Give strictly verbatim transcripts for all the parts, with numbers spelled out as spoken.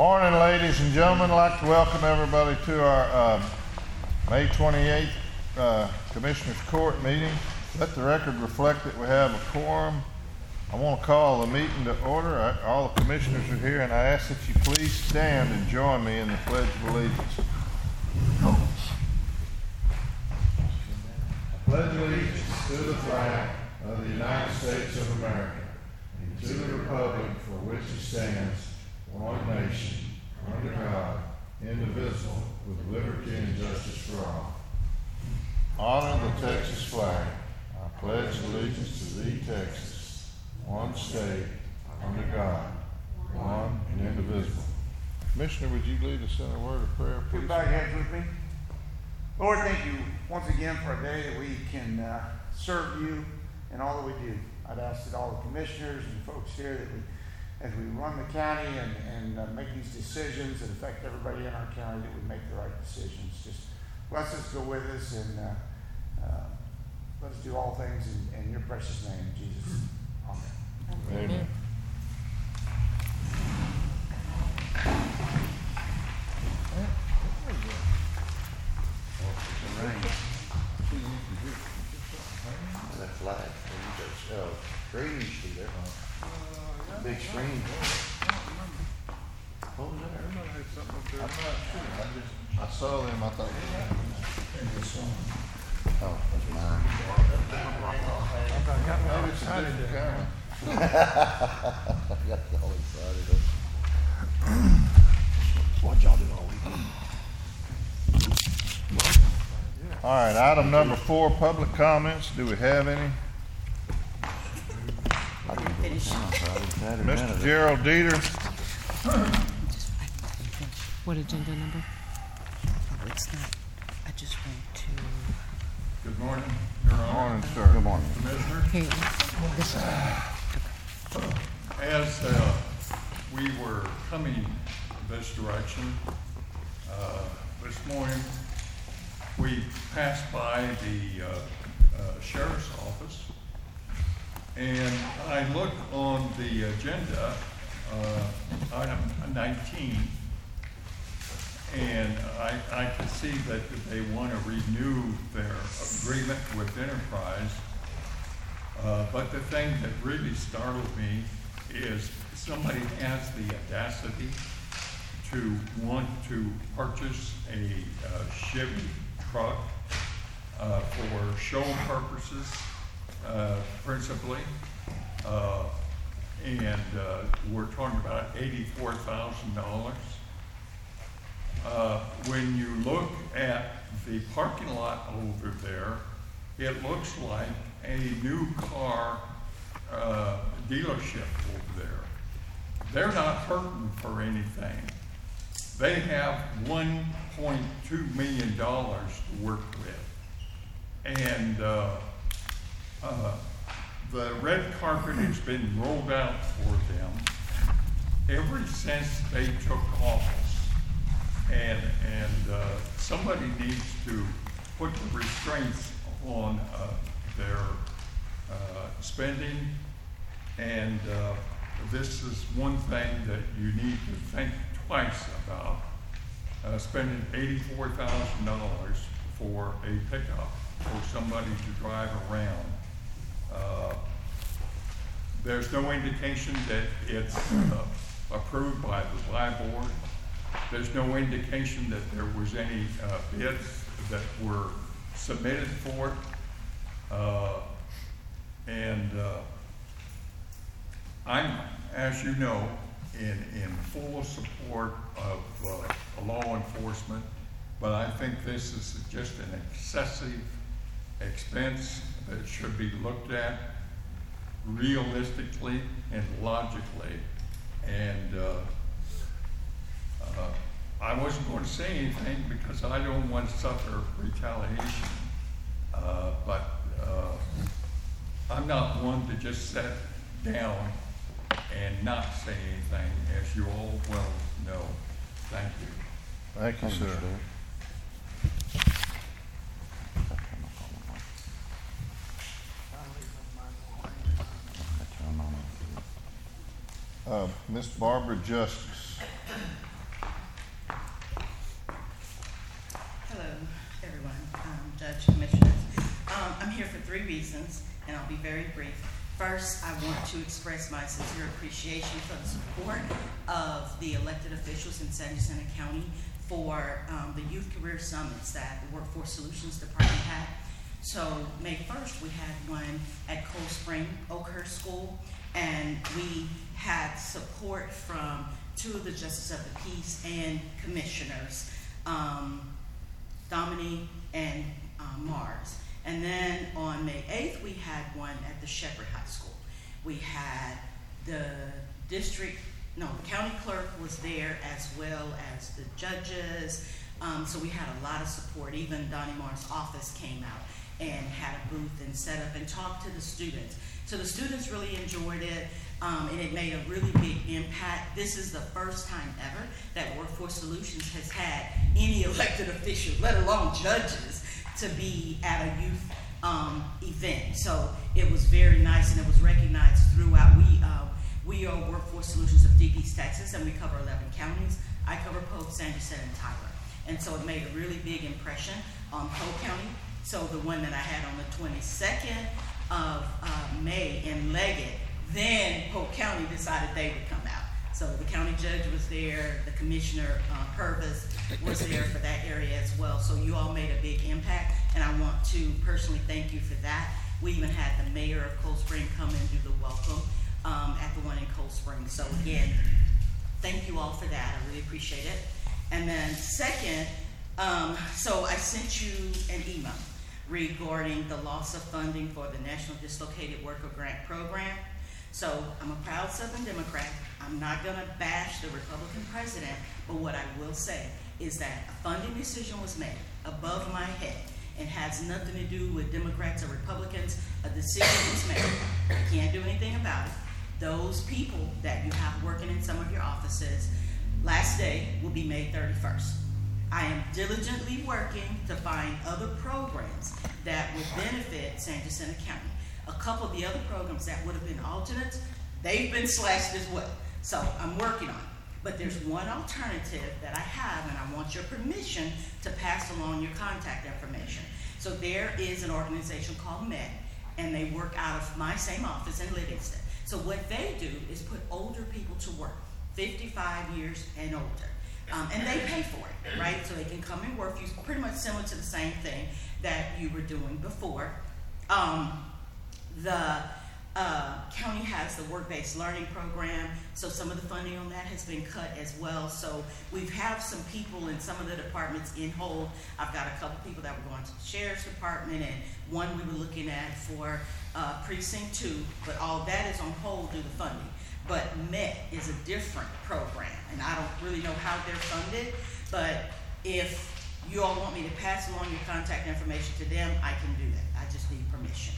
Morning, ladies and gentlemen. I'd like to welcome everybody to our uh, May twenty-eighth uh, Commissioners Court meeting. Let the record reflect that we have a quorum. I want to call the meeting to order. I, all the commissioners are here, and I ask that you please stand and join me in the Pledge of Allegiance. I pledge allegiance to the flag of the United States of America and to the republic for which it stands, one nation, under God, indivisible, with liberty and justice for all. Honor the Texas flag. I pledge allegiance to thee, Texas, one state, under God, one and indivisible. Commissioner, would you lead us in a word of prayer, please? Please bow your heads with me. Lord, thank you once again for a day that we can uh, serve you in all that we do. I'd ask that all the commissioners and folks here that we as we run the county and, and uh, make these decisions that affect everybody in our county, that we make the right decisions. Just bless us, go with us, and uh, uh, let us do all things in, in your precious name, Jesus. Amen. Amen. That flag, uh, green usually there. Big screen. What was that? I'm not sure. I just, I saw them, I thought. Oh, that's mine. Maybe it's a different camera. I got all excited. What y'all do all weekend? All right, item number four, public comments. Do we have any? Mister Gerald Dieter. What agenda number? Oh, it's not. I just went to. Good morning, Your Honor. Morning, sir. Good morning. Commissioner. Here, this is. As uh, we were coming this direction, uh, this morning, we passed by the uh, uh, sheriff's office, and I looked on the agenda, uh, item nineteen, and I, I could see that they want to renew their agreement with Enterprise. Uh, but the thing that really startled me is somebody has the audacity to want to purchase a uh, Chevy truck uh, for show purposes, uh, principally. Uh, and uh, we're talking about eighty-four thousand dollars. Uh, when you look at the parking lot over there, it looks like a new car uh, dealership over there. They're not hurting for anything. They have one point two million dollars to work with. And uh, uh, the red carpet has been rolled out for them ever since they took office. And, and uh, somebody needs to put the restraints on uh, their uh, spending. And uh, this is one thing that you need to think twice about, uh, spending eighty-four thousand dollars for a pickup for somebody to drive around. Uh, there's no indication that it's uh, approved by the L I board. There's no indication that there was any uh, bids that were submitted for it. Uh, and uh, I'm, as you know, in, in full support of uh, law enforcement, but I think this is just an excessive expense that should be looked at realistically and logically. And uh, uh, I wasn't going to say anything because I don't want to suffer retaliation, uh, but uh, I'm not one to just sit down and not say anything, as you all well know. Thank you. Thank you, sir. Uh, Miss Barbara Justice. three reasons, and I'll be very brief. First, I want to express my sincere appreciation for the support of the elected officials in San Jacinto County for um, the Youth Career Summits that the Workforce Solutions Department had. So May first, we had one at Cold Spring Oakhurst School, and we had support from two of the Justice of the Peace and commissioners, um, Dominique and uh, Mars. And then on May eighth, we had one at the Shepherd High School. We had the district, no, the county clerk was there, as well as the judges. Um, so we had a lot of support. Even Donnie Mars' office came out and had a booth and set up and talked to the students. So the students really enjoyed it, um, and it made a really big impact. This is the first time ever that Workforce Solutions has had any elected official, let alone judges, to be at a youth um, event. So it was very nice, and it was recognized throughout. We uh, we are Workforce Solutions of Deep East Texas, and we cover eleven counties. I cover Polk, San Jacinto, and Tyler. And so it made a really big impression on Polk County. So the one that I had on the twenty-second of uh, May in Leggett, then Polk County decided they would come out. So the county judge was there, the commissioner, uh, Purvis, was there for that area as well. So you all made a big impact, and I want to personally thank you for that. We even had the mayor of Cold Spring come and do the welcome um, at the one in Cold Spring. So again, thank you all for that. I really appreciate it. And then second, um, so I sent you an email regarding the loss of funding for the National Dislocated Worker Grant Program. So I'm a proud Southern Democrat. I'm not gonna bash the Republican president, but what I will say is that a funding decision was made above my head and has nothing to do with Democrats or Republicans. A decision was made. You can't do anything about it. Those people that you have working in some of your offices, last day will be May thirty-first. I am diligently working to find other programs that would benefit San Jacinto County. A couple of the other programs that would have been alternates, they've been slashed as well. So I'm working on it. But there's one alternative that I have, and I want your permission to pass along your contact information. So there is an organization called MET, and they work out of my same office in Livingston. So what they do is put older people to work, fifty-five years and older. Um, and they pay for it, right? So they can come and work for you, pretty much similar to the same thing that you were doing before. Um, the uh, county has the work-based learning program, so some of the funding on that has been cut as well. So we have some people in some of the departments in hold. I've got a couple people that were going to the sheriff's department, and one we were looking at for uh, precinct two, but all that is on hold due to funding. But MET is a different program, and I don't really know how they're funded, but if you all want me to pass along your contact information to them, I can do that. I just need permission.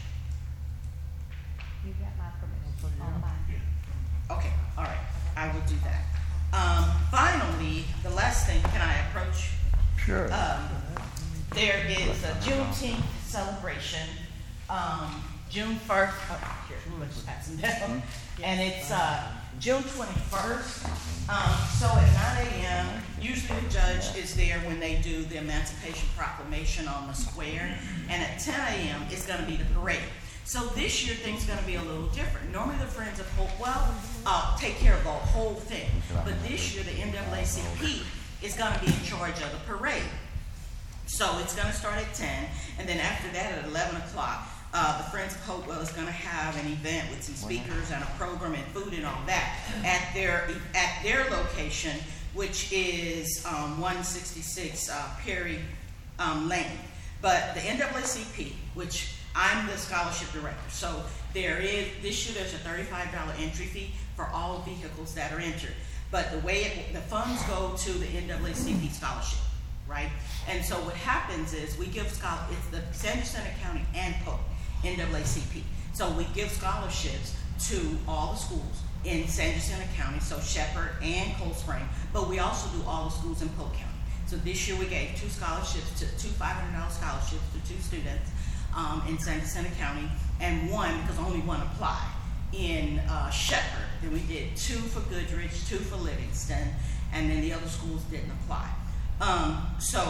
You got my permission on mine. Okay, all right, I will do that. Um, finally, the last thing, can I approach? Sure. Um, there is a Juneteenth celebration, um, June first, oh, here, let's pass them down. And it's uh, June twenty-first. Um, so at nine A M, usually the judge is there when they do the Emancipation Proclamation on the square. And at ten A M, it's going to be the parade. So this year, things are going to be a little different. Normally, the Friends of Hopewell uh, take care of the whole thing. But this year, the N double A C P is going to be in charge of the parade. So it's going to start at ten, and then after that, at eleven o'clock, Uh, the Friends of Hopewell is going to have an event with some speakers and a program and food and all that at their at their location, which is um, one sixty-six uh, Perry um, Lane. But the N double A C P, which I'm the scholarship director, so there is this year there's a thirty-five dollar entry fee for all vehicles that are entered. But the way it, the funds go to the N double A C P scholarship, right? And so what happens is we give scholar it's the San Jacinto County and Polk N double A C P. So we give scholarships to all the schools in San Jacinto County, so Shepherd and Cold Spring, but we also do all the schools in Polk County. So this year we gave two scholarships, to two five hundred dollar scholarships to two students um, in San Jacinto County, and one, because only one applied, in uh, Shepherd. Then we did two for Goodrich, two for Livingston, and then the other schools didn't apply. Um, so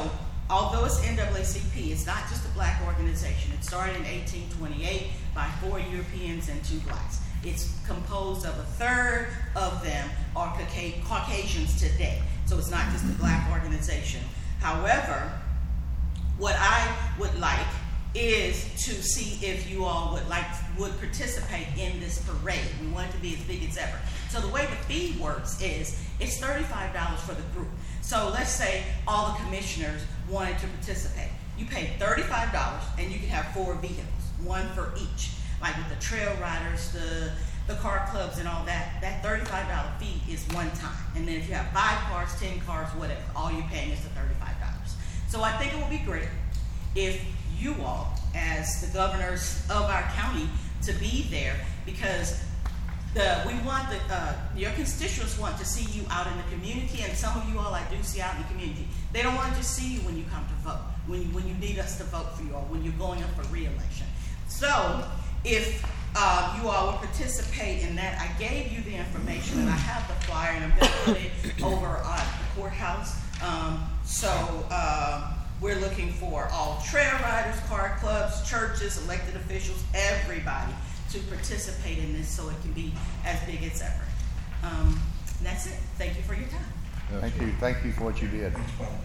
although it's N double A C P, it's not just a black organization. It started in eighteen twenty-eight by four Europeans and two blacks. It's composed of a third of them are Cauca- Caucasians today. So it's not just a black organization. However, what I would like is to see if you all would like would participate in this parade. We want it to be as big as ever. So the way the fee works is it's thirty-five dollars for the group. So let's say all the commissioners wanted to participate. You pay thirty-five dollars and you can have four vehicles, one for each. Like with the trail riders, the the car clubs and all that, that thirty-five dollar fee is one time. And then if you have five cars, ten cars, whatever, all you're paying is the thirty-five dollars. So I think it would be great if you all, as the governors of our county, to be there, because the we want the uh, your constituents want to see you out in the community, and some of you all I do see out in the community. They don't want to just see you when you come to vote, when you, when you need us to vote for you, or when you're going up for re-election. So if uh, you all will participate in that, I gave you the information, and I have the flyer, and I'm going to put it over at the courthouse. Um, so. Uh, We're looking for all trail riders, car clubs, churches, elected officials, everybody to participate in this so it can be as big as ever. Um, and that's it. Thank you for your time. Thank you, thank you for what you did.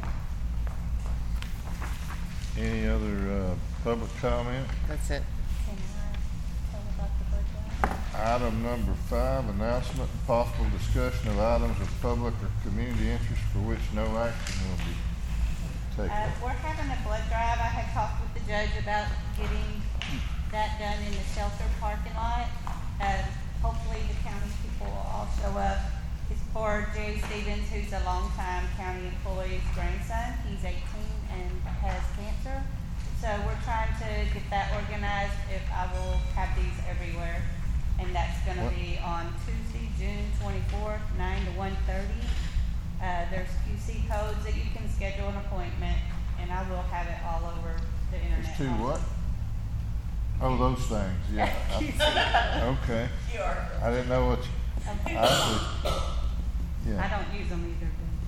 Any other uh, public comment? That's it. Can I tell about the budget? Item number five, announcement and possible discussion of items of public or community interest for which no action will be Uh, taken. we're having a blood drive. I had talked with the judge about getting that done in the shelter parking lot. Uh, hopefully the county people will all show up. It's for Jerry Stevens, who's a longtime county employee's grandson. He's eighteen and has cancer. So we're trying to get that organized. If I will have these everywhere. And that's gonna What? be on Tuesday, June twenty-fourth, nine to one thirty. Uh, there's Q C codes that you can schedule an appointment, and I will have it all over the internet. There's two also. what? Oh, those things, yeah. Q C I- codes. Okay. I didn't know what, you- Okay. I see. I Yeah. don't use them either.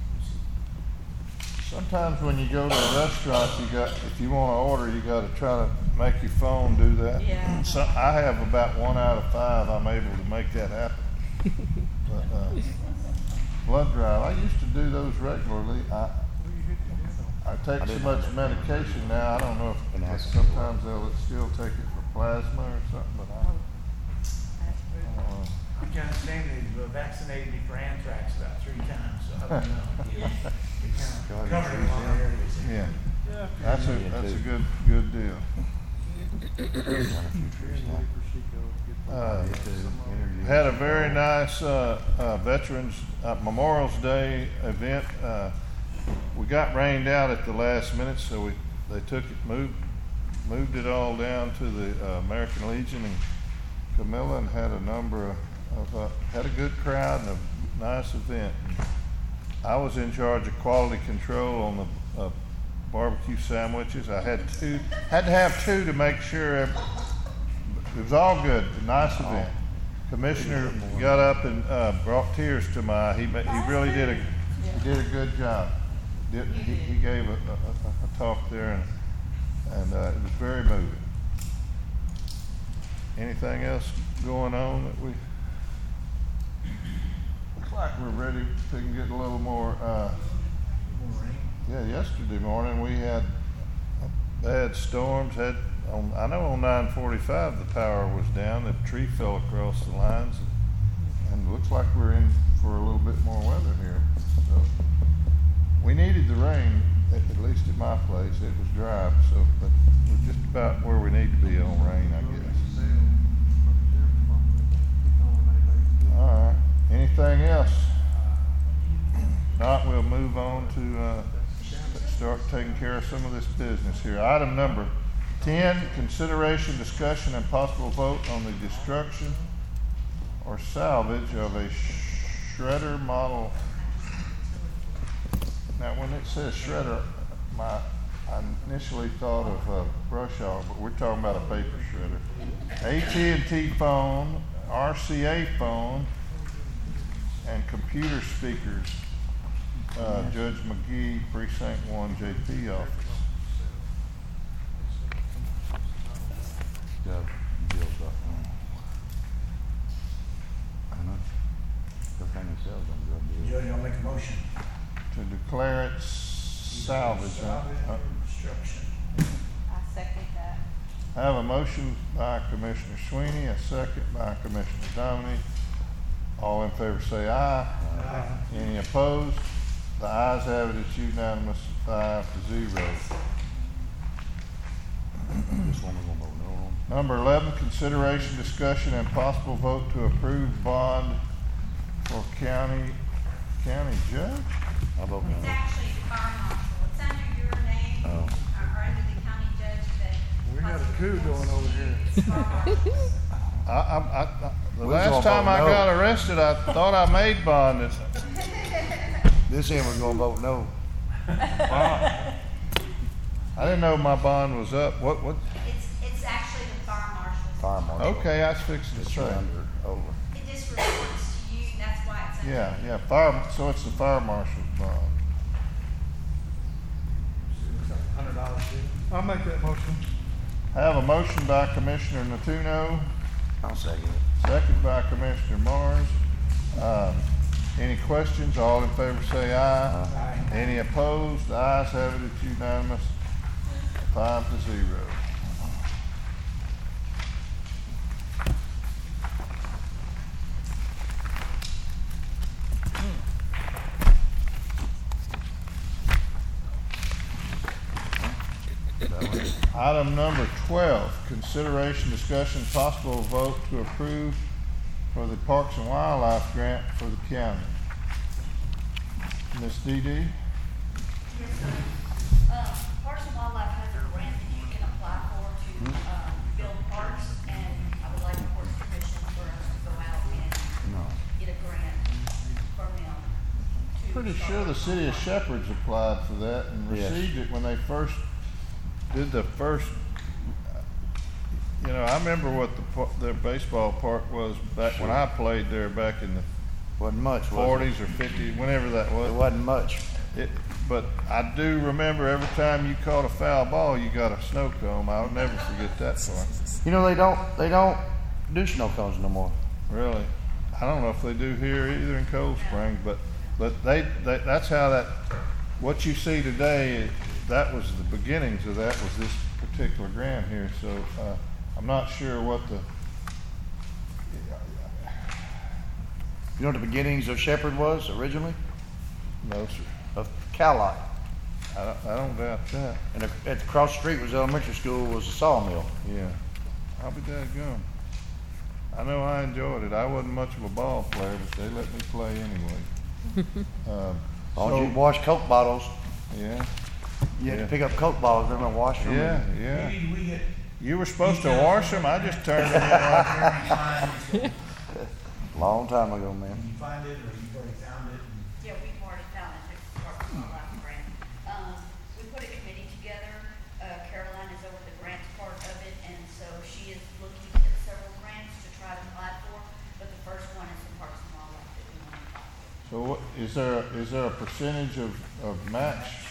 Sometimes when you go to a restaurant, you got, if you wanna order, you gotta try to make your phone do that. Yeah. So, I have about one out of five, I'm able to make that happen. But, uh, blood drive, I used to do those regularly. I, I take so much medication now, I don't know if, if sometimes they'll still take it for plasma or something, but I, That's I brutal. don't know. I'm kind of saying they've uh, vaccinated me for anthrax about three times, so I don't know. We kind of covered in a lot of areas. Yeah, that's a, that's a good, good deal. Uh, Had a very nice uh, uh, Veterans uh, Memorial's Day event. Uh, we got rained out at the last minute, so we they took it, moved moved it all down to the uh, American Legion and Camilla, and had a number of, of uh, had a good crowd and a nice event. I was in charge of quality control on the uh, barbecue sandwiches. I had two, had to have two to make sure. Every, it was all good. A nice event. Commissioner got up and uh, brought tears to my eye. He ma- he really did a he did a good job. Did, he, he gave a, a, a, a talk there, and and uh, it was very moving. Anything else going on that we? Looks like we're ready to get a little more. Uh, yeah, yesterday morning we had bad storms. Had on, I know on nine forty-five the power was down. The tree fell across the lines, and, and it looks like we're in for a little bit more weather here. So we needed the rain, at, at least at my place. It was dry, so but we're just about where we need to be on rain, I guess. All right. Anything else? Not, we'll move on to uh, start taking care of some of this business here. Item number ten, consideration, discussion, and possible vote on the destruction or salvage of a shredder model. Now, when it says shredder, my I initially thought of a brush hog, but we're talking about a paper shredder. A T and T phone, R C A phone, and computer speakers. uh, Judge McGee, Precinct One, J P office. Got bills up. I know. Everything that sells on drug deals. Judge, I'll make a motion. To declare it salvage. Salvage Uh, or destruction. I second that. I have a motion by Commissioner Sweeney, a second by Commissioner Dominy. All in favor say aye. Aye. Any opposed? The ayes have it, it's unanimous, five to zero. This one we're gonna vote no on. Number eleven, consideration, discussion, and possible vote to approve bond for county, county judge? I vote It's no. actually the fire marshal. It's under your name, Oh. or, or under the county judge that. We got a coup going over here. It's fire marshal. I, I, I, I- the We was last gonna time vote I no. got arrested, I thought I made bond. It's- This end we're gonna vote no. I didn't know my bond was up. What, what? It's, it's actually the fire marshal's. Fire marshal. Okay, I was fixing to It's say. under, over. It just reports to you, that's why it's under. Yeah, yeah, fire, so it's the fire marshal's bond. Hundred dollars, I'll make that motion. I have a motion by Commissioner Natuno, I'll second it. second by Commissioner Mars. Um, any questions? All in favor say aye. Aye. Any opposed? The ayes have it, it's unanimous, five to zero. Item number twelve, consideration, discussion, possible vote to approve for the Parks and Wildlife grant for the county. Miss Dee Dee? Yes, sir. Uh, Parks and Wildlife has a grant that you can apply for to, um, build parks, and I would like the court's permission for us to go out and No. get a grant from them to. Pretty start sure the Parks and city of Wildlife. Shepherd's applied for that and Yes. received it when they first did the first, you know, I remember what the, pa- their baseball park was back when I played there back in the Wasn't much, was it? forties or fifties, whenever that It was. wasn't much. It, but I do remember every time you caught a foul ball, you got a snow cone. I'll never forget that part. You know, they don't, they don't do snow cones no more. Really. I don't know if they do here either in Cold Spring, but, but they, they, that's how that, what you see today, that was the beginnings of that, was this particular grant here. So, uh, I'm not sure what the, You know what the beginnings of Shepherd was originally? no, sir. Of Cowlight. I don't, I don't doubt that. And ac- at across the street was the elementary school, was a sawmill. Yeah. I'll be dadgum. I know I enjoyed it. I wasn't much of a ball player, but they let me play anyway. Um, As long as so- you wash Coke bottles, Yeah, you had Yeah. to pick up Coke bottles, then and wash them. yeah, and- yeah. Maybe we get. You were supposed to wash them. I just turned them in like, Long time ago, man. Can you find it, or you've already found it? Yeah, we've already found it, it's Parks and Wildlife grant. Um, we put a committee together, uh, Caroline is over the grants part of it, and so she is looking at several grants to try to apply for, but the first one is the Parks and Wildlife that we want to apply for. so what, is there, is there a percentage of, of match?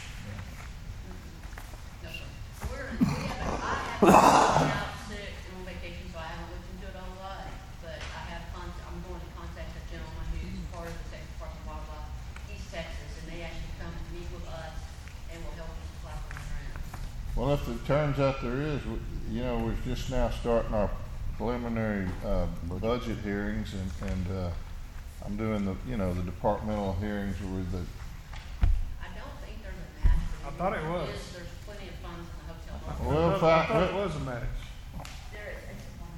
No, sir. We're, we haven't, I haven't been out sick and on vacation, so I haven't looked into it a whole lot, but I have con, I'm going to contact a gentleman who's part of the Texas Parks and Wildlife, East Texas, and they actually come to meet with us and will help us apply for the grant. Well, if it turns out there is, we- you know, we're just now starting our preliminary, uh, budget hearings and, and, uh, I'm doing the, you know, the departmental hearings with the, I don't think there's a match. for I thought it anyone. was. Is- There's plenty of funds in the hotel. I market. Well, thought- I fi- thought it well- was a match. There is, it's one.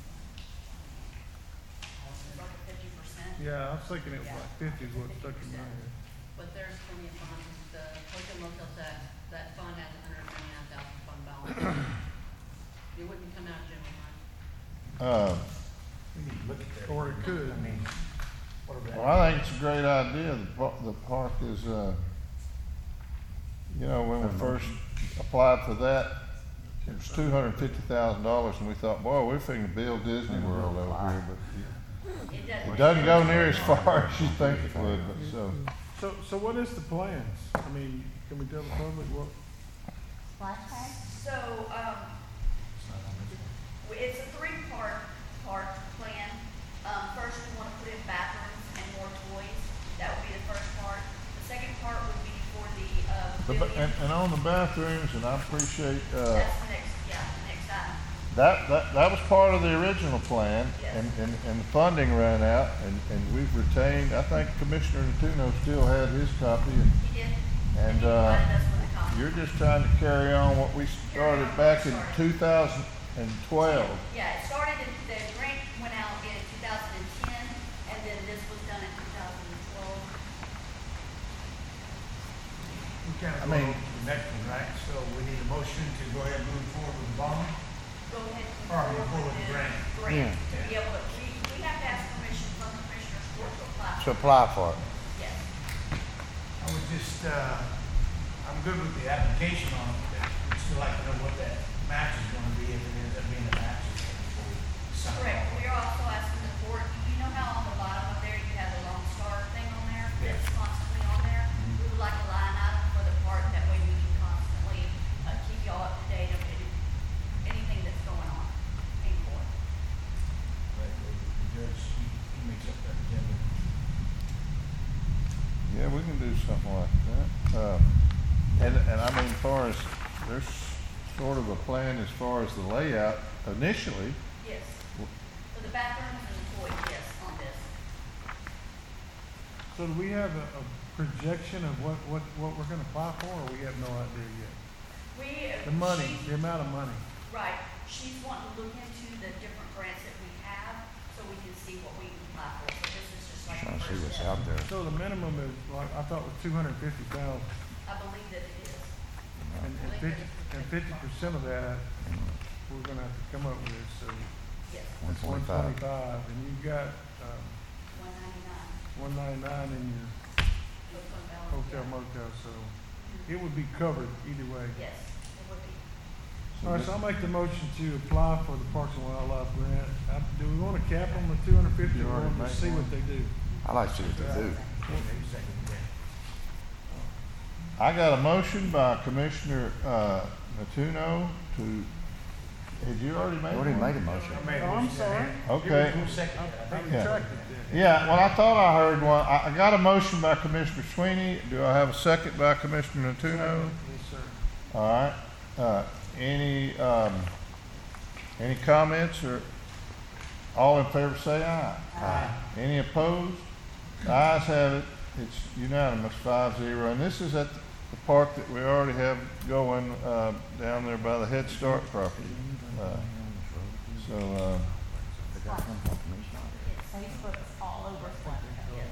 It's like a fifty percent. Yeah, I was thinking it was like fifty is what stuck in my head. But there's plenty of funds. The hotel motel tax, that fund has a hundred and ninety-nine thousand fund balance. It wouldn't come out of general fund. uh, We need to look at that. Or it could. I mean, what are that? well, I think it's a great idea. The, pa- the park is, uh, you know, when we first applied for that, it was two hundred and fifty thousand dollars, and we thought, boy, we're fixing to build Disney World over here, but It doesn't. it doesn't go near as far as you think it would, but so. So, so what is the plans? I mean, can we tell the public what? Splash pad? So, um, it's a three-part, part plan. Um, first, we want to put in bathrooms and more toys. That would be the first part. The second part would be for the, uh, The ba- pavilion. And, and on the bathrooms, and I appreciate, uh, That's the next, yeah, the next item. that, that, that was part of the original plan, Yes. and, and, and the funding ran out, and, and we've retained, I think Commissioner Natuno still had his copy, and, He did. and, he uh, provided us with a copy. you're just trying to carry on what we started back in two thousand twelve. Yeah, it started in, the grant went out in two thousand ten, and then this was done in two thousand twelve. We kind I of go mean- over to the next one, right? So we need a motion to go ahead and move forward with the bond. Go ahead and Or move move forward forward with with the grant. grant. To be able to, we, we have to ask permission from Commissioner's Court to apply. To apply for it. Yes. I would just, uh, I'm good with the application on it, but we'd still like to know what that match is gonna be, if it ends up being a match before we sign off. Correct. We are also asking the court, you know how on the bottom of there you have the Lone Star thing on there? Yeah. That's constantly on there. We would like a line item for the part, that way we can constantly, uh, keep y'all up to date of any- anything that's going on in court. Right, the the judge, he, he makes up that agenda. Yeah, we can do something like that. Uh, and, and I mean, as far as, there's sort of a plan as far as the layout initially. Yes. For the bathrooms and the toys, yes, on this. So do we have a, a projection of what, what, what we're gonna apply for, or we have no idea yet? We. uh, The money, she- the amount of money. Right, she's wanting to look into the different grants that we have, so we can see what we can apply for, so this is just like the Trying to see first what's step. out there. So the minimum is, like, I thought was two hundred and fifty thousand, I believe that it is. and, and fifty, and fifty percent of that, we're gonna have to come up with, so Yes, One it's one twenty-five. twenty-five, and you've got, um, one ninety-nine. one ninety-nine in your hotel motel, so it would be covered either way. Yes, it would be. All right, so I'll make the motion to apply for the Parks and Wildlife grant. Uh, Do we want to cap them at two hundred fifty, You or already want to made see one. what they do? I like to see what they do. Maybe second, yeah. I got a motion by Commissioner, uh, Natuno to, had you already made I already one? made a motion. I made a Oh, I'm motion to sorry. hand- Okay. Give it one second, I I think. Yeah. retracted that. Yeah, well, I thought I heard one. I, I got a motion by Commissioner Sweeney. Do I have a second by Commissioner Natuno? Yes, sir. All right. Uh, any, um, any comments or all in favor say aye. Aye. Any opposed? The ayes have it. It's unanimous, five zero. And this is at the park that we already have going, uh, down there by the Head Start property. Uh, so, uh, Facebook's all over Splash Pad.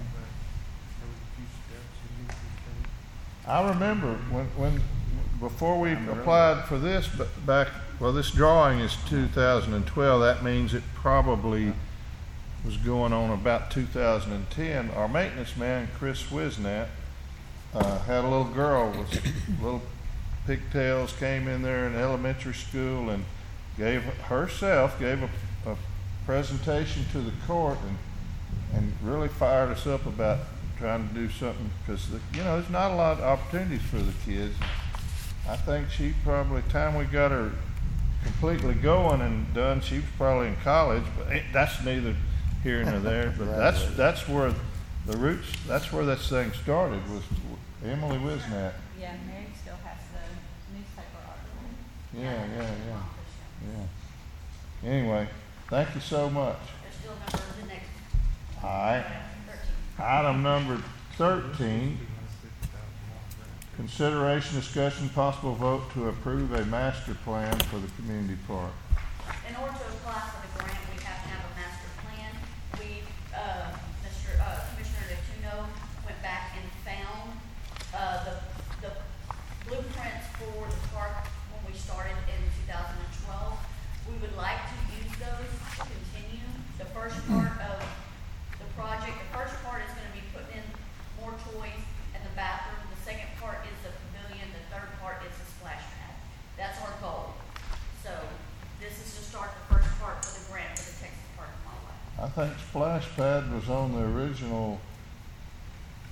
I remember when, when, before we applied for this, but back, well, this drawing is two thousand twelve, that means it probably was going on about two thousand ten. Our maintenance man, Chris Wisnat, uh, had a little girl with little pigtails, came in there in elementary school and gave herself, gave a, a presentation to the court and, and really fired us up about trying to do something, because, you know, there's not a lot of opportunities for the kids. I think she probably, time we got her completely going and done, she was probably in college, but it, that's neither here nor there. But that's, that's where the roots, that's where this thing started, was Emily Wisnat. Yeah, Mary still has the newspaper article. Yeah, yeah, yeah, yeah. Anyway, thank you so much. There's still a number of the next. All right. Thirteen. Item number thirteen, consideration, discussion, possible vote to approve a master plan for the community park. In order to apply for the grant, we have to have a master plan. We, uh, Mister uh, Commissioner Natuno went back and found, uh, the, the blueprints for the park when we started in two thousand twelve. We would like to use those to continue. The first part of the project, the first part is gonna be putting in more toys in the bathroom. The second part is the pavilion, the third part is the splash pad. That's our goal. So this is to start the first part for the grant for the Texas Park and Wildlife. I think Splash Pad was on the original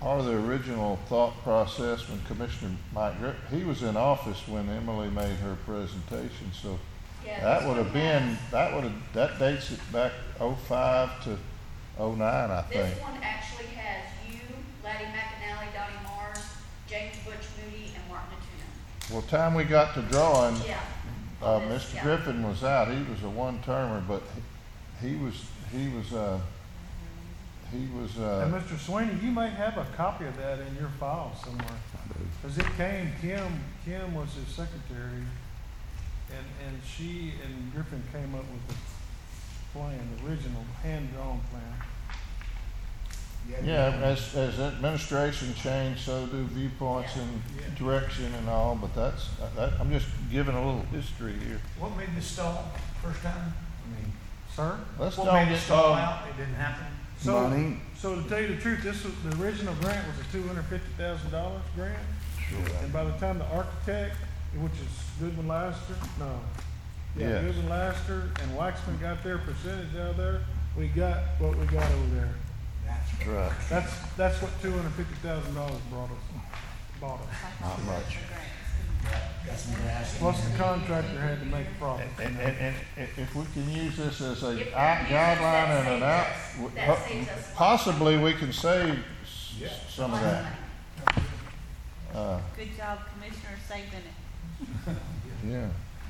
part of the original thought process when Commissioner Mike, Gri- he was in office when Emily made her presentation, so Yeah, that this would have one been, has- that would have, that dates it back oh five to oh nine, I think. This one actually has you, Laddie McAnally, Donnie Mars, James Butch Moody, and Martin Natuna. Well, time we got to drawing, Yeah. uh, On this, Mister yeah. Griffin was out, he was a one-termer, but he he was, he was, uh, he was, And uh, Mister Sweeney, you may have a copy of that in your file somewhere. Cause it came, Kim, Kim was his secretary, and, and she and Griffin came up with the plan, the original hand-drawn plan. yeah, as, as administration changed, so do viewpoints and direction and all, but that's, that, I'm just giving a little history here. What made this stall first time? I mean, Sir? Let's what don't made it get, stall um, out? It didn't happen? So, Money. so to tell you the truth, this was, the original grant was a two hundred fifty thousand dollars grant. And by the time the architect, which is Goodwin Laster, no, yeah, Yes. Goodwin Laster and Waxman got their percentage out of there, we got what we got over there. That's Right. That's, that's what two hundred fifty thousand dollars brought us, bought us. Not much. got some grass. in Plus there. the contractor had to make a profit. and, and, and if we can use this as a If we out- use this, guideline that and an out, saves us- w- that ho- saves us a lot. possibly we can save s- Yeah. some of that. Uh, Good job, Commissioner, saving it. yeah.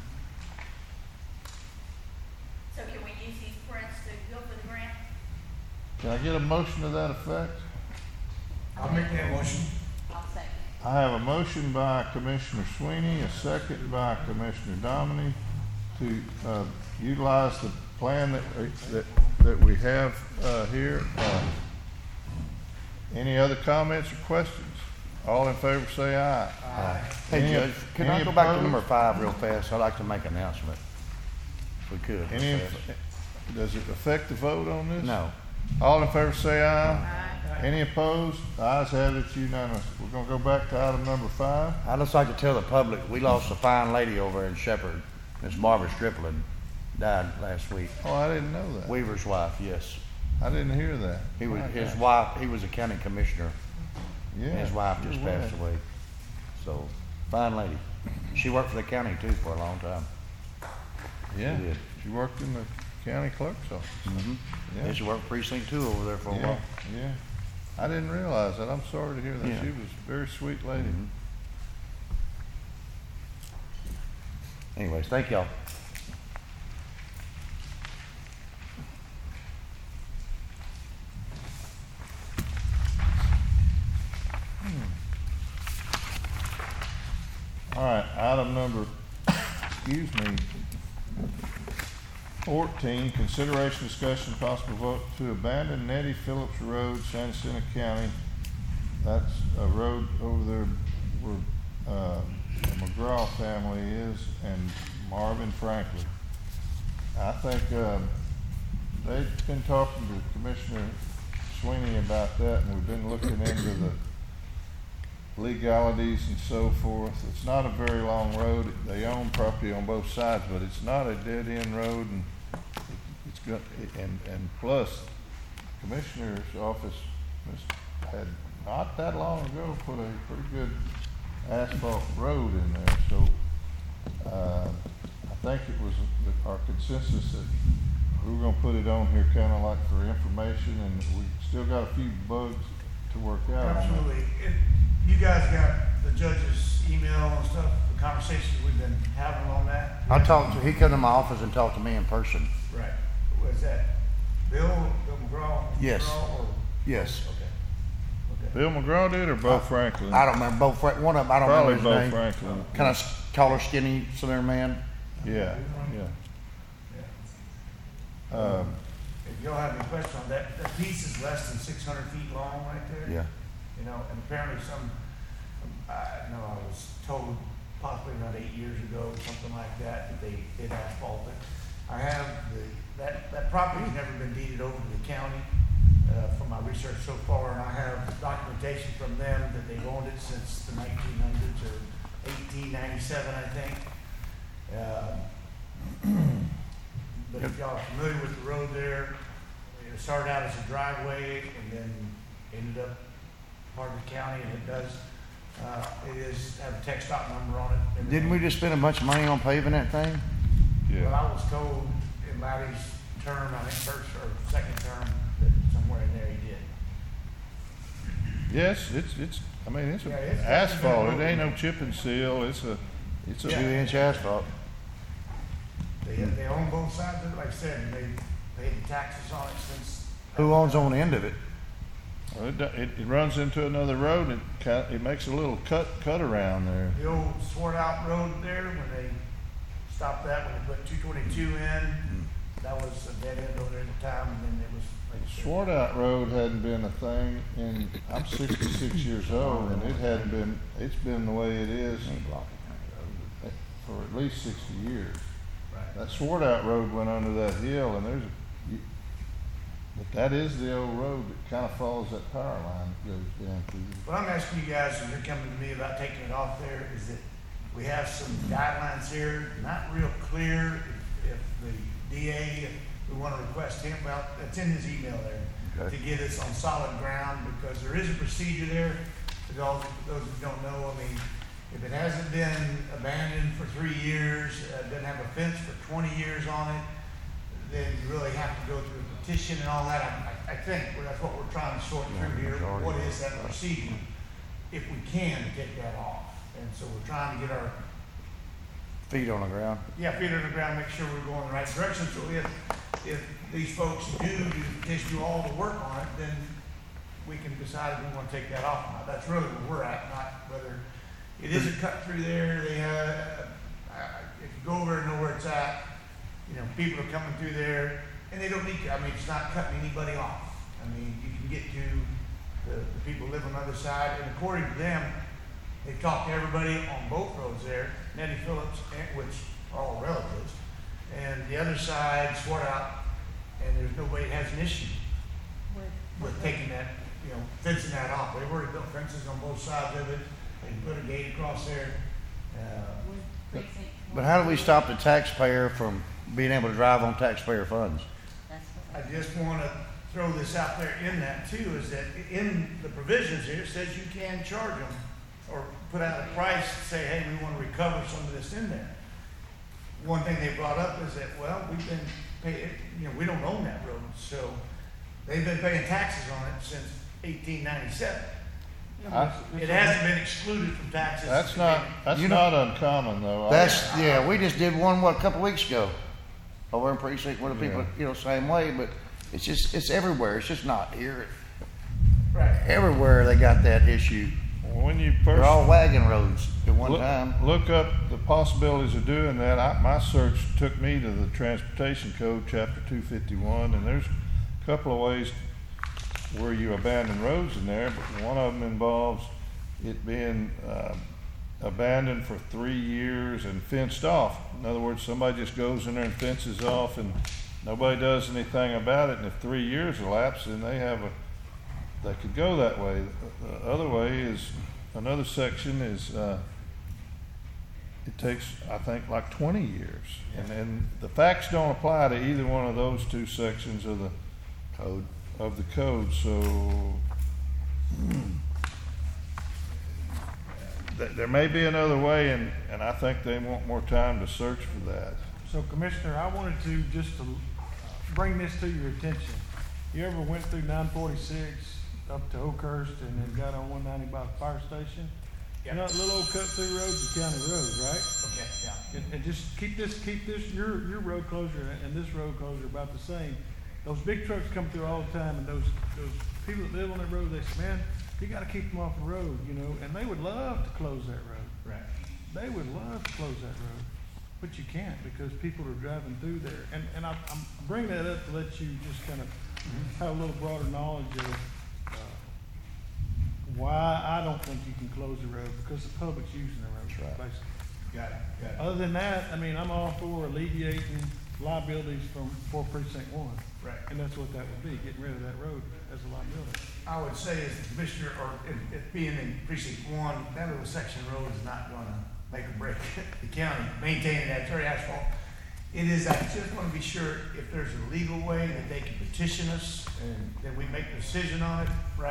So can we use these prints to go for the grant? Can I get a motion to that effect? I'll make that motion. I'll second. I have a motion by Commissioner Sweeney, a second by Commissioner Dominy to, uh, utilize the plan that, that, that we have, uh, here. Uh, Any other comments or questions? All in favor say aye. Hey, Any- Judge, can I any go back to opposed? number five real fast? I'd like to make an announcement. If we could. real Any, fast. does it affect the vote on this? No. All in favor say aye. Any opposed? The ayes have it, unanimous. We're gonna go back to item number five. I'd just like to tell the public, we lost a fine lady over in Shepherd. Miss Barbara Strickland died last week. Oh, I didn't know that. Weaver's wife, yes. I didn't hear that. He was, My his gosh. wife, he was a county commissioner. Yeah. And his wife just you're passed right. away. So, fine lady. She worked for the county too for a long time. Yeah, She did. she worked in the county clerk's office. Mm-hmm. Yeah. And she worked precinct two over there for a Yeah, while. yeah. I didn't realize that. I'm sorry to hear that. Yeah. She was a very sweet lady. Mhm. Anyways, thank y'all. All right, item number, excuse me, fourteen, consideration, discussion, possible vote to abandon Nettie Phillips Road, San Jacinto County. That's a road over there where, uh, the McGraw family is and Marvin Franklin. I think, um, they've been talking to Commissioner Sweeney about that, and we've been looking into the legalities and so forth. It's not a very long road. They own property on both sides, but it's not a dead-end road, and it's got, and, and plus, Commissioner's office was, had not that long ago put a pretty good asphalt road in there, so, uh, I think it was the- our consensus that we were gonna put it on here kinda like for information, and we still got a few bugs to work out on it. Absolutely. It- You guys got the judge's email and stuff, the conversations we've been having on that? I talked to, he come to my office and talked to me in person. Right. Was that Bill, Bill McGraw? Yes. McGraw, or- Yes. Okay. Okay. Bill McGraw did or Bo Franklin? I don't remember, both, Fra- one of them, I don't Probably remember his Bo name. Franklin. Kind of taller, skinny, southern man. Yeah, yeah. Yeah. Um, If y'all have any questions on that, that piece is less than six hundred feet long right there. Yeah. You know, and apparently some, I know I was told possibly about eight years ago, something like that, that they did asphalt it. I have the, that, that property's never been deeded over to the county, uh, from my research so far, and I have documentation from them that they've owned it since the nineteen hundreds or eighteen ninety-seven, I think. Um, But if y'all are familiar with the road there, it started out as a driveway and then ended up part of the county, and it does, uh, it is, have a text dot number on it. and Didn't we everything. just spend a bunch of money on paving that thing? Well, Yeah. I was told in Larry's term, I think first or second term, that somewhere in there he did. Yes, it's, it's, I mean, it's Yeah, a it's- asphalt. It ain't no chip and seal. It's a, it's Two a, inch asphalt. They, they own both sides of it, like I said, and they paid the taxes on it since. Who owns on the end of it? well, it, do- it, it runs into another road. It kind, it makes a little cut, cut around there. The old Sword Out Road there, when they stopped that, when they put two twenty-two in, that was a dead end over there at the time, and then it was, like I said, Swart Out Road hadn't been a thing in, I'm sixty-six years old, and it hadn't been, it's been the way it is for at least sixty years. right. That Swart Out Road went under that hill, and there's, a- you- but that is the old road that kind of follows that power line that goes down through. What I'm asking you guys, when you're coming to me about taking it off there, is that we have some guidelines here, not real clear if, if the D A, if we want to request him, well, that's in his email there, Okay. to get us on solid ground, because there is a procedure there. For those, those who don't know, I mean, if it hasn't been abandoned for three years, uh, doesn't have a fence for twenty years on it, then you really have to go through a petition and all that. I, I think well, that's what we're trying to sort through here. What is that procedure, if we can, to take that off? And so we're trying to get our, Feet on the ground. yeah, feet on the ground, make sure we're going the right direction. So if, if these folks do, do petition, do all the work on it, then we can decide if we want to take that off or not. That's really where we're at, not whether, it is a cut through there. They have, uh, if you go over and know where it's at, you know, people are coming through there, and they don't need to, I mean, it's not cutting anybody off. I mean, you can get to the, the people who live on the other side, and according to them, they've talked to everybody on both roads there, Nettie Phillips, and, which are all relatives, and the other side, Swart Out, and there's nobody that has an issue with taking that, you know, fencing that off. They've already built fences on both sides of it, they put a gate across there. Uh, But how do we stop the taxpayer from being able to drive on taxpayer funds? I just want to throw this out there in that too, is that in the provisions here, it says you can charge them or put out a price, say, hey, we want to recover some of this in there. One thing they brought up is that, well, we've been paying, you know, we don't own that road, so they've been paying taxes on it since eighteen ninety-seven. I- It hasn't been excluded from taxes. That's not, that's You know- not uncommon though. I- That's, yeah, we just did one, what, a couple weeks ago, over in precinct where the people, Yeah. you know, same way, but it's just, it's everywhere, it's just not here. Right. Everywhere they got that issue. When you They're first. all wagon roads at one Look- time. Look up the possibilities of doing that. I, my search took me to the Transportation Code, Chapter two fifty-one, and there's a couple of ways where you abandon roads in there, but one of them involves it being uh, abandoned for three years and fenced off. In other words, somebody just goes in there and fences off, and nobody does anything about it. And if three years elapse, then they have a they could go that way. The other way is, another section is, uh, it takes, I think, like twenty years. And then the facts don't apply to either one of those two sections of the Code. of the code, so th- there may be another way, and, and I think they want more time to search for that. So Commissioner, I wanted to just to bring this to your attention. You ever went through nine forty-six up to Oakhurst and then got on one ninety by the fire station? You know, that little old cut through roads are county roads, right? Okay, yeah. And, and just keep this, keep this, your, your road closure and this road closure about the same. Those big trucks come through all the time, and those, those people that live on that road, they say, man, you gotta keep them off the road, you know, and they would love to close that road. Right. They would love to close that road, but you can't because people are driving through there. And, and I, I'm bringing that up to let you just kind of have a little broader knowledge of, uh, why I don't think you can close the road, because the public's using the road, basically. Got it, got it. Other than that, I mean, I'm all for alleviating liabilities from, for precinct one. Right. And that's what that would be, getting rid of that road as a liability. I would say as the commissioner, or if, if being in precinct one, that little section of road is not gonna make or break the county maintaining that cherry asphalt. It is, I just wanna be sure if there's a legal way that they can petition us and then we make a decision on it, right?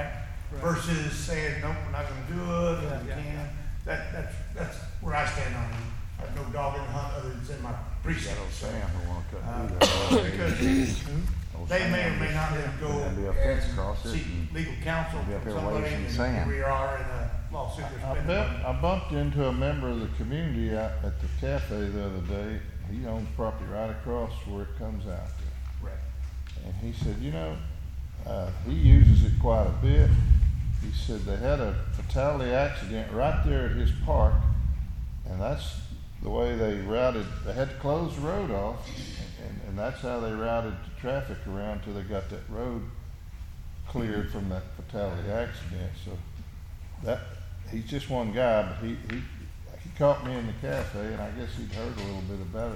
Right. versus saying, nope, we're not gonna do it, Yeah, or we yeah, can. That, that's, that's where I stand on it. I have no dog in the hunt other than it's in my precinct, so. Sam who wanna cut Uh, through there. Because Old they Sam may or may just- not then go There'd be a fence and across it seek and legal counsel be up from here somebody, washing and then sand. here we are in a lawsuit they're I spending bet, money. I bumped into a member of the community out at the cafe the other day. He owns property right across where it comes out there. Right. And he said, you know, uh, he uses it quite a bit. He said they had a fatality accident right there at his park, and that's the way they routed, they had to close the road off, and, and that's how they routed the traffic around till they got that road cleared from that fatality accident. So that, he's just one guy, but he, he, he caught me in the cafe, and I guess he'd heard a little bit about it,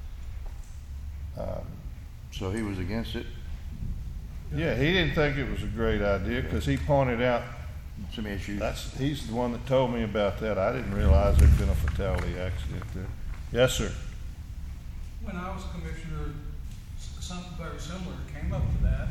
but, um, So he was against it? yeah, he didn't think it was a great idea, because he pointed out, Some issues? that's, he's the one that told me about that. I didn't realize there'd been a fatality accident there. Yes, sir. When I was commissioner, s- something very similar came up to that.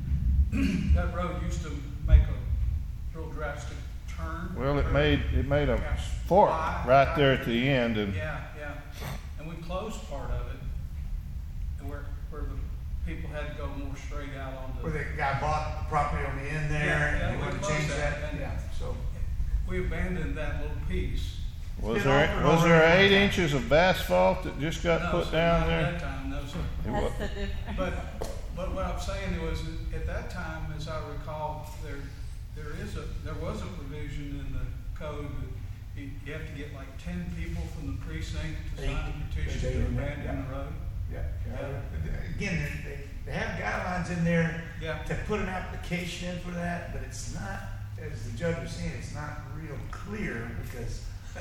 That road used to make a real drastic turn. Well, it made, it made a fork right there at the end, and Yeah, yeah. And we closed part of it, and where, where the people had to go more straight out on Where the. the guy bought the property on the end Yeah, there, yeah, and he we wanted to closed change that, that, and- yeah, so. We abandoned that little piece. was been there, offered was there already. eight inches of asphalt that just got No, put sir, down not there? at that time, no, sir. It wa- That's the difference. But, but what I'm saying was, that at that time, as I recall, there, there is a, there was a provision in the code that you, you have to get like ten people from the precinct to sign a petition They- to they- abandon the road. Yeah, yeah. Again, they, they, they have guidelines in there Yeah. to put an application in for that, but it's not, as the judge was saying, it's not real clear because,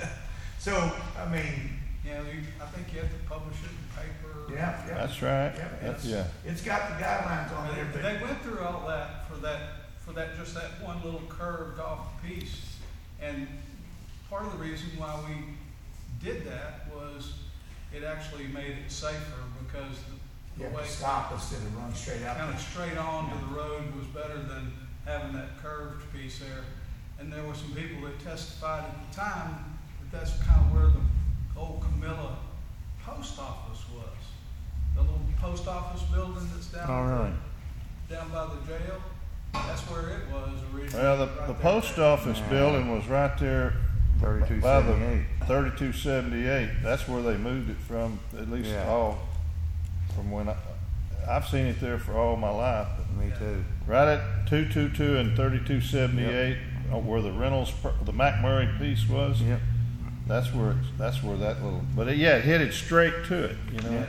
so, I mean, Yeah, you, I think you have to publish it in paper. yeah, yeah. That's right. Yeah, That's, it's, yeah. it's got the guidelines on They, there, but. they went through all that for that, for that, just that one little curved off piece. And part of the reason why we did that was it actually made it safer because the, You the have way to stop instead of run straight out. kind of straight on to the road was better than having that curved piece there. And there were some people that testified at the time that that's kind of where the old Camilla post office was. The little post office building that's down, All right. down by the jail. That's where it was originally. Well, the, right the there. post office building was right there Thirty-two by the seventy-eight. thirty-two seventy-eight. That's where they moved it from, at least Yeah. all, from when I, I've seen it there for all my life. but Me too. Right at two twenty-two and thirty-two seventy-eight, uh, where the Reynolds, pr- the McMurray piece was. Yep. That's where it's, that's where that little, but it, yeah, it headed straight to it, you know? Yeah.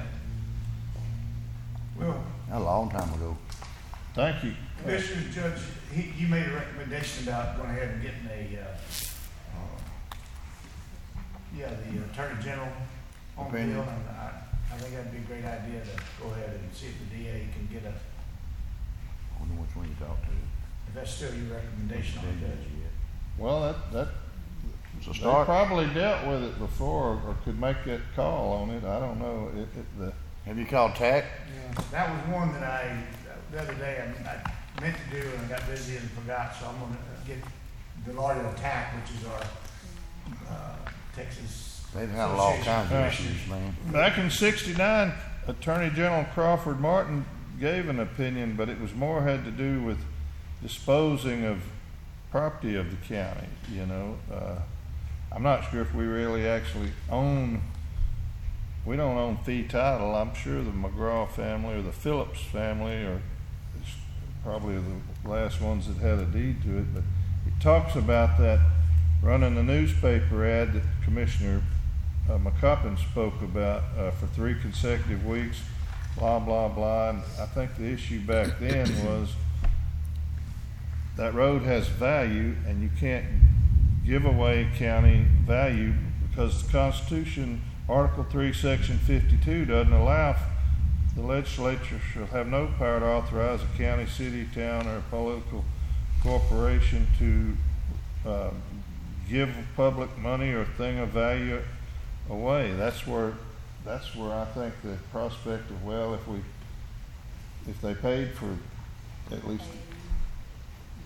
Well, A long time ago. Thank you. Commissioner, Judge, he, you made a recommendation about going ahead and getting a, uh, uh, yeah, the Attorney General on the Opinion. bill, and I, I think that'd be a great idea to go ahead and see if the D A can get a, I wonder which one you talked to. if that's still your recommendation on it, Judge. Well, that, that, It's a they start. probably dealt with it before, or could make that call on it. I don't know. It, it, the, Have you called TAC? That was one that I, the other day, I, I meant to do and I got busy and forgot, so I'm gonna get the lawyer attack, which is our, uh, Texas. They've had all Association kinds of Commissioners. issues, man. back in sixty-nine, Attorney General Crawford Martin gave an opinion, but it was more had to do with disposing of property of the county, you know. Uh, I'm not sure if we really actually own, we don't own fee title. I'm sure the McGraw family or the Phillips family are is probably the last ones that had a deed to it, but it talks about that running the newspaper ad that Commissioner uh, McCuppin spoke about uh, for three consecutive weeks, blah, blah, blah. And I think the issue back then was that road has value and you can't give away county value because the Constitution, Article three, Section fifty-two doesn't allow f- the legislature shall have no power to authorize a county, city, town, or political corporation to uh, give public money or thing of value away. That's where, that's where I think the prospect of, well, if we, if they paid for at least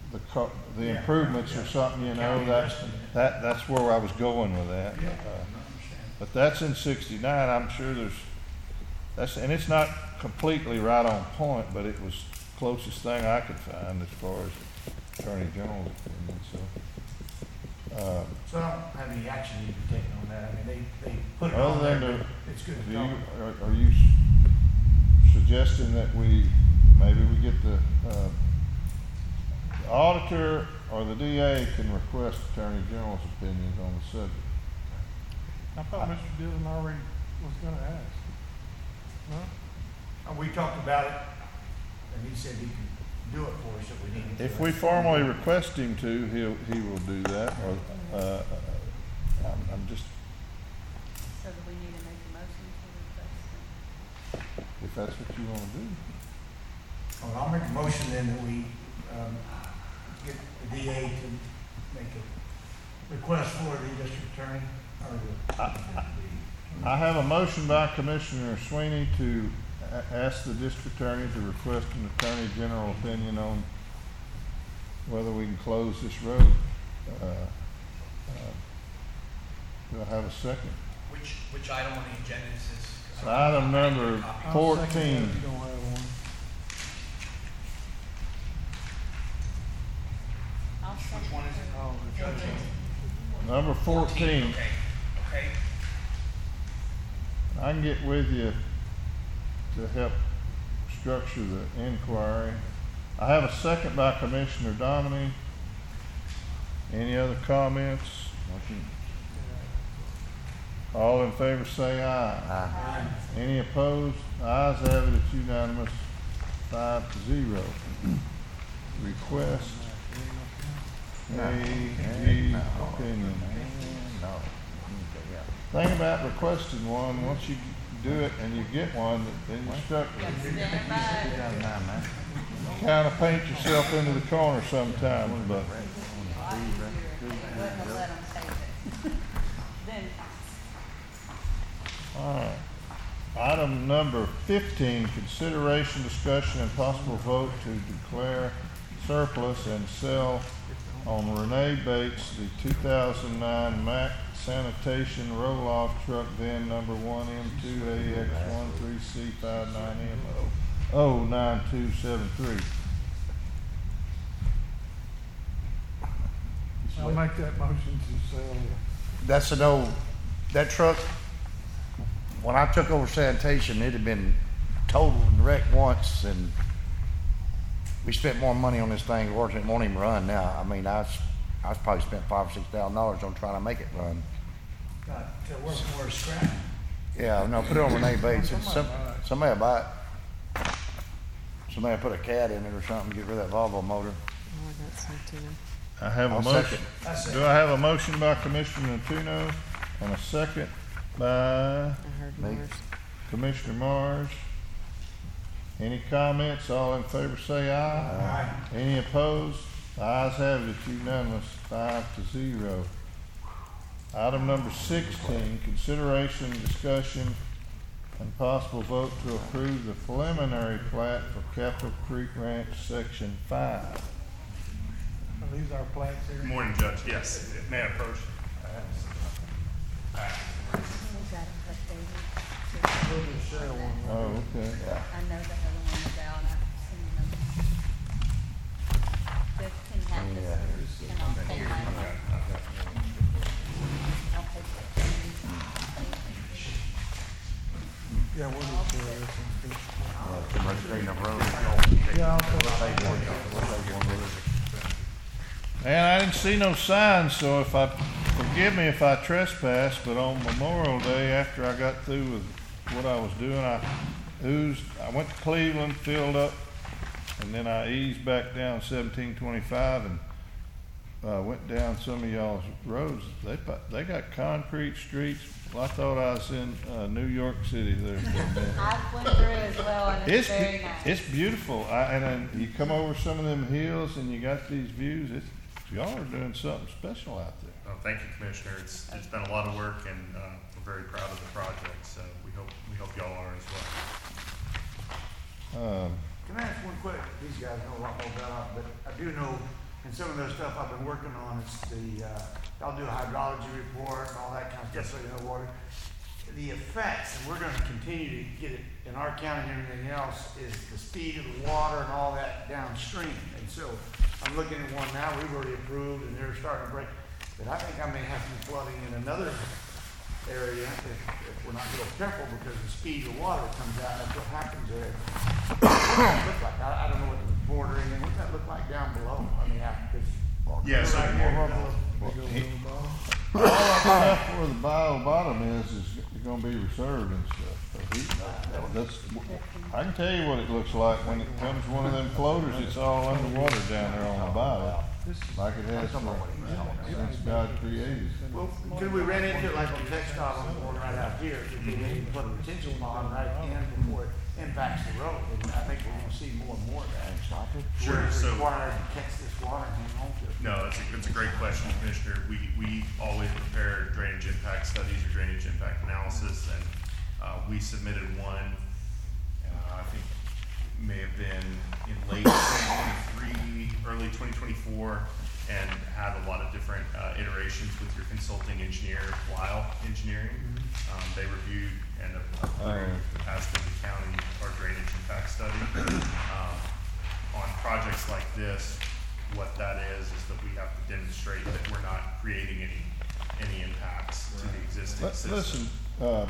the, co- the Yeah. improvements or something, you know, County that, investment. that, that's where I was going with that. Yeah, Uh, I understand. But that's in sixty-nine, I'm sure there's, that's, and it's not completely right on point, but it was closest thing I could find as far as Attorney General's opinion, so. Uh, So I don't have any action you can take on that. I mean, they, they put it on Other there, than but the, it's good do to you, know. are, are you s- suggesting that we, maybe we get the, uh, the auditor or the D A can request Attorney General's opinions on the subject? I thought Mister Dillon already was gonna ask. No? Uh, We talked about it, and he said he could do it for us if we needed to. If we formally request him to, he'll, he will do that, or, uh, uh, I'm, I'm just, So do we need to make a motion to request them? if that's what you wanna do. Well, I'll make a motion then that we, um, get the D A to make a request for the district attorney, or the. I have a motion by Commissioner Sweeney to a- ask the district attorney to request an attorney general opinion on whether we can close this road. Uh, uh, Do I have a second? Which, which item on the agenda is this? It's item number I'll second that fourteen. if you don't have one. I'll Which second one is it? Oh, it's- Number fourteen. Okay, okay. I can get with you to help structure the inquiry. I have a second by Commissioner Dominy. Any other comments? All in favor say aye. Aye. Any opposed? Ayes have it, it's unanimous, five to zero. Request A G opinion. No. Thing about requesting one, once you do it and you get one, then you're stuck with it. Stand by. You kind of paint yourself into the corner sometimes, but Let them say it. Then, all right. Item number fifteen, consideration, discussion, and possible vote to declare surplus and sell on Renee Bates, the two thousand nine Mack sanitation roll-off truck VIN number one M two A X one three C five nine M O oh nine two seven three. I'll make that motion to sell. That's an old, that truck, when I took over sanitation, it had been totaled and wrecked once, and we spent more money on this thing, it won't even run now. I mean, I, s- I probably spent five or six thousand dollars on trying to make it run. Got to work for a scrap. Yeah, no, put it on Renee Bates, it's some, somebody will buy it. Somebody will put a cat in it or something, get rid of that Volvo motor. Oh, I got some too. I have a I'll motion. second. I second. Do I have a motion by Commissioner Tuno and a second by I heard Me. Mars. Commissioner Mars? Any comments? All in favor say aye. Aye. Any opposed? The ayes have it, it's unanimous, five to zero. Item number sixteen, consideration, discussion, and possible vote to approve the preliminary plat for Capitol Creek Ranch, Section five. Are these our plats here? Good morning, Judge. Yes, may I approach? We'll just sell one. Oh, okay. I know the other one is out, I've seen them. Just can have this, and I'll take mine. I'll take it. Yeah, we'll just sell this one. Uh, Too much clean up road. Yeah, I'll take Man, I didn't see no signs, so if I, forgive me if I trespass, but on Memorial Day, after I got through with what I was doing, I oozed, I went to Cleveland, filled up, and then I eased back down seventeen twenty-five and, uh, went down some of y'all's roads. They, put- they got concrete streets. Well, I thought I was in, uh, New York City there for a minute. I went through as well, and it's It's, very be- nice. it's beautiful, I, and then you come over some of them hills and you got these views, it's, y'all are doing something special out there. Oh, thank you, Commissioner. It's, it's been a lot of work, and uh, we're very proud of the project, so we hope, we hope y'all are as well. Um, Can I ask one quick, these guys know a lot more about it, but I do know And some of the stuff I've been working on is the, uh, I'll do a hydrology report and all that kind of stuff, so you know water. The effects, and we're gonna continue to get it in our county and everything else, is the speed of the water and all that downstream. And so I'm looking at one now, we've already approved and they're starting to break. But I think I may have some flooding in another area if, if we're not real careful, because the speed of water comes out, that's what happens there. What does that look like? I, I don't know what the bordering, and what does that look like down below? I mean, after this. Yeah, so- right here, All that stuff where the bio bottom is, is gonna be reserved and stuff. So he, that's, I can tell you what it looks like when it comes one of them floaters, it's all underwater down there on the bottom. Like it has for, since God created. Well, could we ran into it like the textile on the one right out here, could we maybe put a retention pond right in before it impacts the road? And I think we're gonna see more and more of that. Sure, Where it's so- required to catch this water and hang on to it. No, that's a, that's a great question, Commissioner. We, we always prepare drainage impact studies or drainage impact analysis, and, uh, we submitted one, uh, I think may have been in late twenty twenty-three, early twenty twenty-four, and had a lot of different, uh, iterations with your consulting engineer, Lyle Engineering. Um, they reviewed and approved, as did the county, our drainage impact study. Um, on projects like this, what that is, is that we have to demonstrate that we're not creating any, any impacts to the existing Let- system. Listen, uh,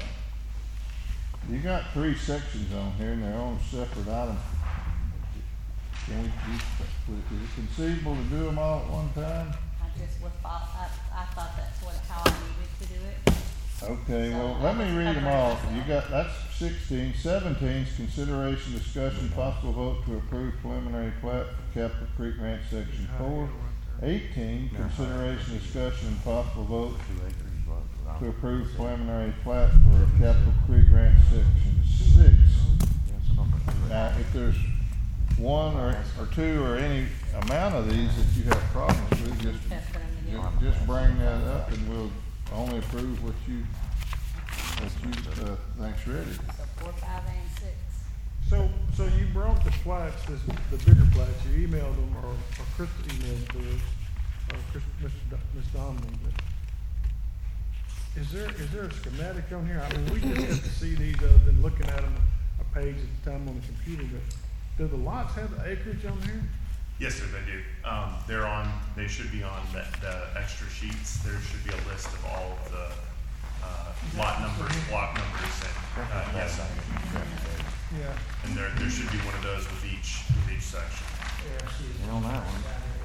you got three sections on here and they're on separate items. Can we, is it conceivable to do them all at one time? I just was thought, I, I thought that's what, how I needed to do it. Okay, well, let me read them off. You got, that's sixteen. Seventeen's consideration, discussion, possible vote to approve preliminary plat for Capitol Creek Ranch Section Four. Eighteen, consideration, discussion, and possible vote to approve preliminary plat for Capitol Creek Ranch Section Six. Now, if there's one or, or two or any amount of these that you have problems with, just, ju- just bring that up and we'll only approve what you, what you, uh, think's ready. So four, five, and six. So, so you brought the plats, this, the bigger plats, you emailed them, or, or Krista emailed them to us, or Chris, Mister Do- Miss Dominic, but is there, is there a schematic on here? I mean, we just have to see these other than looking at them a page at a time on the computer, but do the lots have the acreage on here? Yes, sir, they do. Um, they're on, they should be on the, the extra sheets. There should be a list of all of the, uh, lot numbers, block numbers, and, uh, yes. Yeah. And there, there should be one of those with each, with each section. Yeah, I see it. On that one.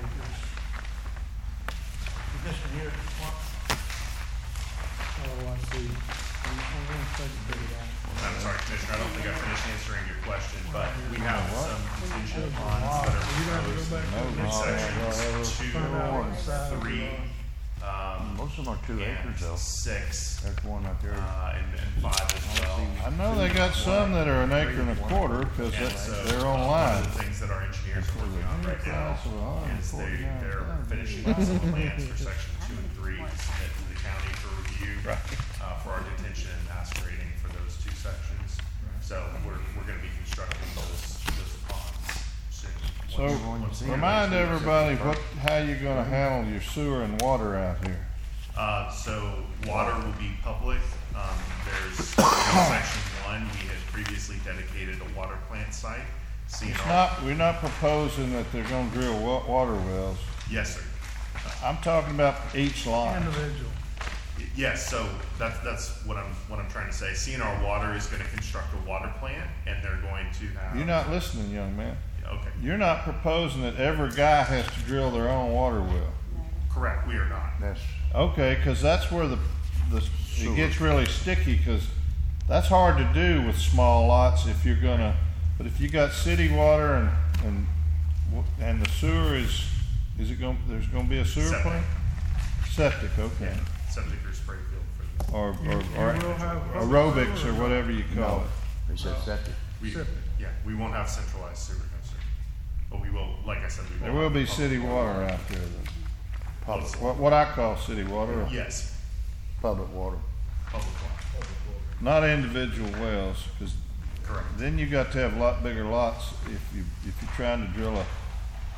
Is this one here? What? Oh, I see. I'm, I'm gonna take a bit of that. I'm sorry, Commissioner, I don't think I finished answering your question, but we have some contingent ponds that are proposed in sections two, three, um, Most of them are two acres and though. six, There's one right there. uh, and, and five as well. I know they got some that are an acre and a quarter, cause And that's, so, they're uh, online. One of the things that our engineers are working on right now is they, they're finishing up some plans for section two and three to submit to the county for review. Uh, for our detention and aspirating for those two sections. So we're, we're gonna be constructing those, those ponds soon. So, Once- once- remind everybody what, how you're gonna handle your sewer and water out here. Uh, so water will be public. Um, there's, in section one, we had previously dedicated a water plant site. C N R It's not, we're not proposing that they're gonna drill wa- water wells. Yes, sir. I'm talking about each line. Individual. Yes, so that's, that's what I'm, what I'm trying to say. C N R Water is gonna construct a water plant, and they're going to have. You're not listening, young man. Okay, You're not proposing that every guy has to drill their own water well. correct, we are not. That's, Okay, cause that's where the, the, it gets really sticky, cause that's hard to do with small lots if you're gonna, but if you got city water and, and, w- and the sewer is, is it gonna, there's gonna be a sewer Septic. plant? Septic, okay. Yeah, septic or spray field for the. Or, You- or, you or will have- aerobics or whatever you call no, it. they said septic. We, Septic. yeah, we won't have centralized sewer, no, sir. But we will, like I said, we will. There will have be public city water. water out there though. Public. What, what I call city water, Yes, Public water. public water, not individual wells, cause correct. then you got to have a lot bigger lots if you, if you're trying to drill a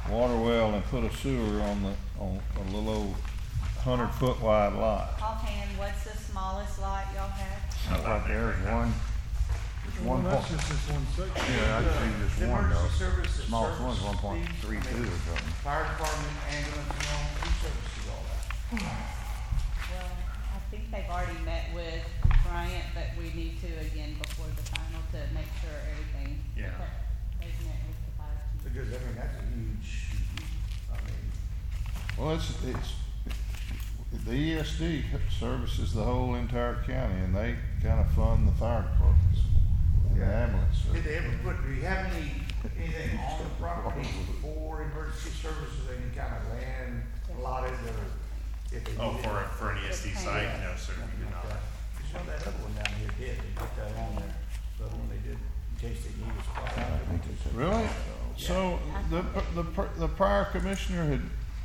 water well and put a sewer on the, on a little old hundred foot wide lot? Offhand, what's the smallest lot y'all have? Right there is one, it's Well, one that's point, just this one section. yeah, I'd say just The one emergency though. services Smallest service one's one point fee, three I two mean, or something. Fire department, ambulance, and all, who services all that? Well, I think they've already met with Bryant, but we need to again before the final to make sure everything. Yeah. They've met with the fire chief. Because, I mean, that's a huge, I mean, Well, it's, it's, the E S D services the whole entire county, and they kind of fund the fire departments and the ambulance. Did they ever put, do you have any, anything on the property for emergency services, any kind of land allotted or if they? Oh, needed for, it? for an E S D site? No, sir, we do not. Because you know that other one down here did, they put that on there, the other one they did, in case they needed supply. Really? So the, the, the prior commissioner had,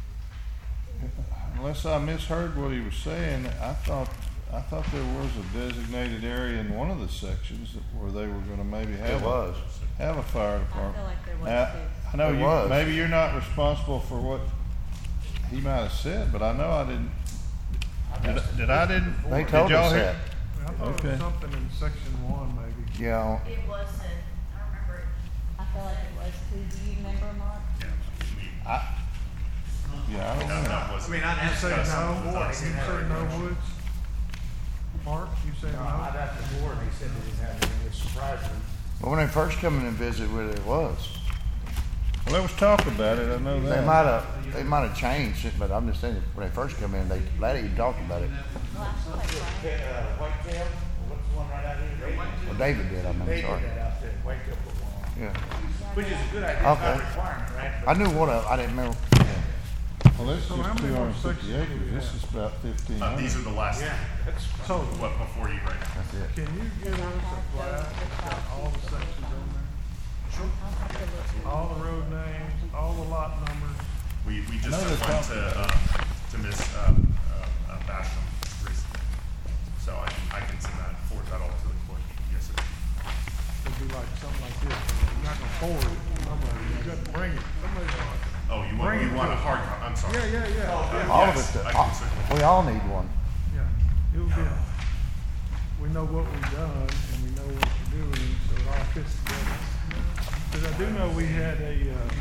unless I misheard what he was saying, I thought, I thought there was a designated area in one of the sections that- where they were gonna maybe have. It was. a- Have a fire department. feel like there was Now, too. I know It you, was. maybe you're not responsible for what he might have said, but I know I didn't, did, I- did I didn't? They did told y'all us hear- that. I thought it Okay. was something in section one, maybe. Yeah, It was, uh, I remember it. I feel like it was, who do you remember, Mark? Yeah, we, I, yeah, I don't that, know. that was. I mean, I'd You have to say discuss no, something with you us. say no woods? Mark, you say No, no? I'd have to board, they said they didn't have anything, it surprised me. but when they first come in and visit with it, it was. Well, there was talk about it, I know that. They might have, they might have changed it, but I'm just saying, when they first come in, they, Laddie talked about it. Well, I feel like Bryant. Uh, Whitetail, what's the one right out here? Well, David did, I mean, They did sorry. that out there, Whitetail put one on. Yeah. Which is a good idea, it's not Okay. a requirement, right? I knew one of, I didn't remember. Well, this is So how just many two more hundred and fifty sections do acres, we this have? is about fifteen Uh, these are hundred. the last, Yeah, that's, So, what, before you right now. That's it. can you get us a plat that's got all the sections on there? I'll have to look. All the road names, all the lot numbers? We, we just know sent they one talked to, about um, to Miss, uh, uh, uh, Basham recently. So I can, I can send that, forward that all to the court. Yes, sir. It'd be like something like this. You're not gonna forward it. Somebody, you got to bring it. Somebody's gonna. Oh, you want, Bring you it want to a us. hard copy, I'm sorry. Yeah, yeah, yeah. Uh, All of yes, it, I all- can certainly. we all need one. Yeah, it'll be, we know what we've done and we know what we're doing, so it all fits together. Cause I do know we had a, uh,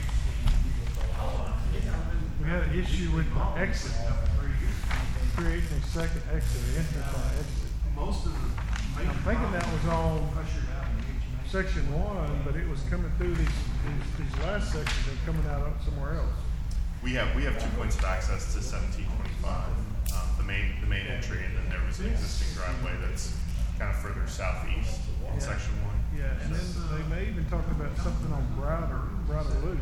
we had an issue with the exit, creating a second exit, an entrance on exit. Most of the. I'm thinking that was on section one, but it was coming through these, these, these last sections and coming out up somewhere else. We have, we have two points of access to seventeen twenty-five. Um, the main, the main entry, and then there was an existing driveway that's kind of further southeast in Yeah. section one. Yeah, and then they may even talk about something on Browder, Browder Loop.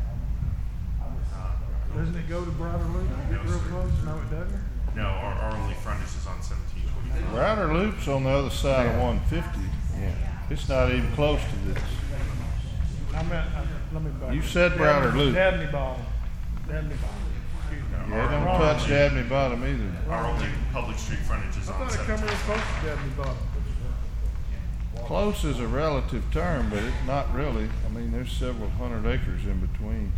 Doesn't it go to Browder Loop? Get real close? No, it doesn't? No, our, our only frontage is on seventeen twenty-five. Router Loop's on the other side of Yeah. one fifty. Yeah. It's not even close to this. I meant, I, let me back. You up. said Browder Dabney- Loop. Dabney Bottom. Dabney Bottom. Excuse me. Yeah, don't Wrong. touch Dabney Bottom either. Our only public street frontage is I on thought it come real seventeen. close to Dabney Bottom. Close is a relative term, but it's not really. I mean, there's several hundred acres in between.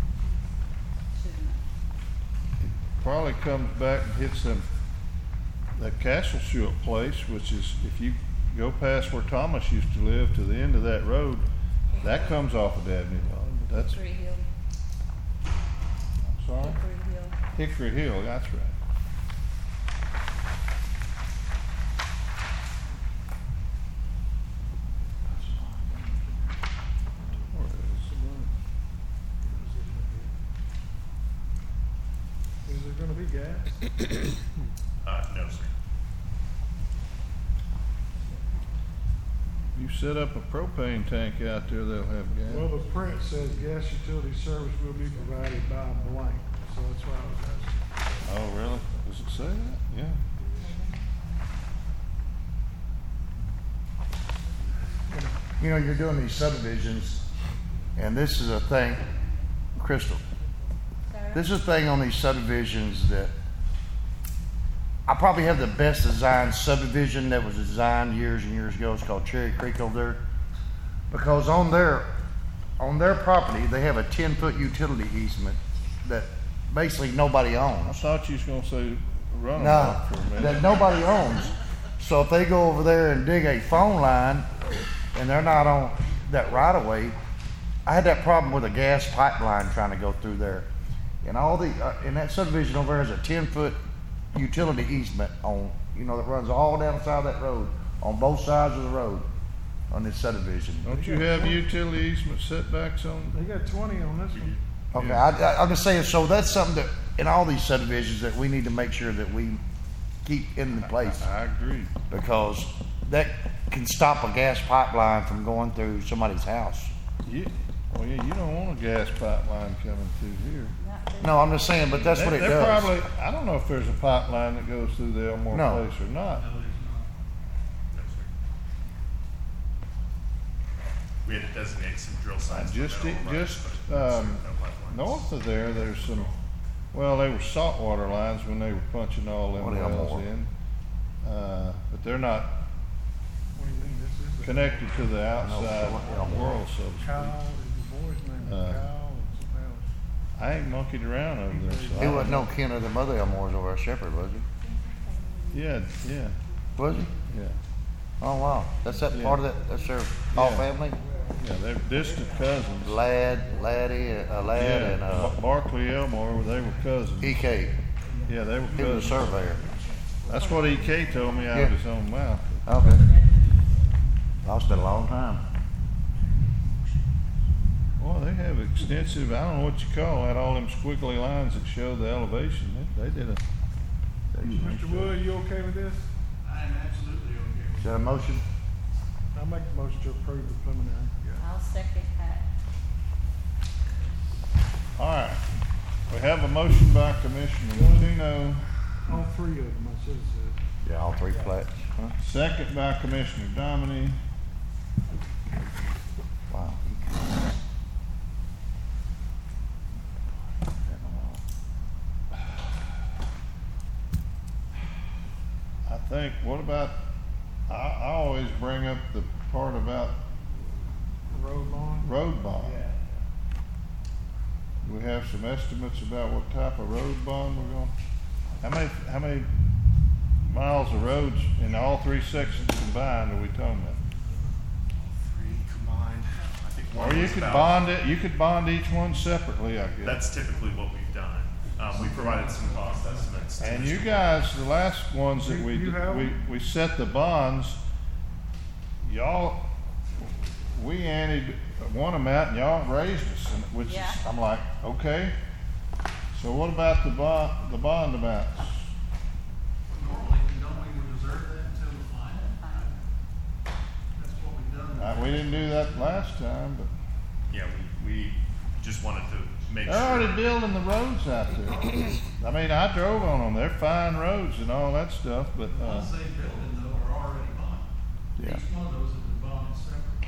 Probably comes back and hits them, that Castle Schultz place, which is, if you go past where Thomas used to live to the end of that road, that comes off of Dabney Bottom. But that's, Hickory Hill, I'm sorry? Hickory Hill. Hickory Hill, that's right. Is there gonna be gas? Uh, no, sir. You set up a propane tank out there, they'll have Well, gas. the print says gas utility service will be provided by blank, so that's why I was asking. Oh, really? Does it say that? Yeah. You know, you're doing these subdivisions, and this is a thing, Crystal, this is a thing on these subdivisions that I probably have the best designed subdivision that was designed years and years ago. It's called Cherry Creek over there. Because on there, on their property, they have a ten-foot utility easement that basically nobody I owns. thought you was gonna say run No, for a minute. that nobody owns. So if they go over there and dig a phone line and they're not on that right of way, I had that problem with a gas pipeline trying to go through there. And all the, uh, in that subdivision over there is a ten-foot utility easement on, you know, that runs all down the side of that road, on both sides of the road on this subdivision. Don't you have utility easement setbacks on? They got twenty on this one. Okay, I, I, I'm just saying, so that's something that, in all these subdivisions, that we need to make sure that we keep in place. I agree. Because that can stop a gas pipeline from going through somebody's house. Yeah, well, yeah, you don't want a gas pipeline coming through here. No, I'm just saying, but that's They- what it they're does. Probably, I don't know if there's a pipeline that goes through the Elmore No. place or not. We had to designate some drill sites. for Just, mineral rights, just, but no um, pipelines. north of there, there's some, well, they were saltwater lines when they were punching all them What do you wells more? in. Uh, but they're not What do you mean, this is the connected to the know, outside what the hell more? world, so to speak. Kyle, is the boy's name, Uh, Kyle and something else. I ain't monkeyed around over there, so. I He don't wasn't know. no kin of the mother Elmore's over at Shepherd, was he? Yeah, yeah, Was he? yeah. Oh, wow. That's that Yeah. part of that, that's their whole Yeah. family? Yeah, they're distant cousins. Lad, Laddie, uh, Lad, Yeah, and, uh, Bar- Barkley Elmore, they were cousins. E K. Yeah, they were He was a cousins. surveyor. That's what E K told me out Yeah. of his own mouth. Okay. Lost it a long time. Well, they have extensive, I don't know what you call that, all them squiggly lines that show the elevation. They, they did a. they did a nice Mister job. Wood, you okay with this? I'm absolutely okay Is that a motion? I'll make the motion to approve the preliminary. I'll second that. All right. We have a motion by Commissioner Martino, All three of them, I should have said. Yeah, all three plats. Huh? second by Commissioner Dominy. Wow. I think, what about, I, I always bring up the part about Road bond? road bond. We have some estimates about what type of road bond we're going, how many, how many miles of roads in all three sections combined are we talking about? Three combined. I think one Or you was could about- bond it, you could bond each one separately, I guess. That's typically what we've done. Um, we provided some cost estimates. to And Mister you guys, the last ones that You- we, you have we, them? we set the bonds, y'all, we anted one amount and y'all raised us, and which is, Yeah. I'm like, okay. So what about the bond, the bond amounts? Normally, don't we reserve that until the final? That's what we've done. Uh, we didn't do that last time, but Yeah, we, we just wanted to make they're sure. already building the roads out there. I mean, I drove on them, they're fine roads and all that stuff, but, The uh, ones they building though are already bonded. Yeah. Each one of those have been bonded separately.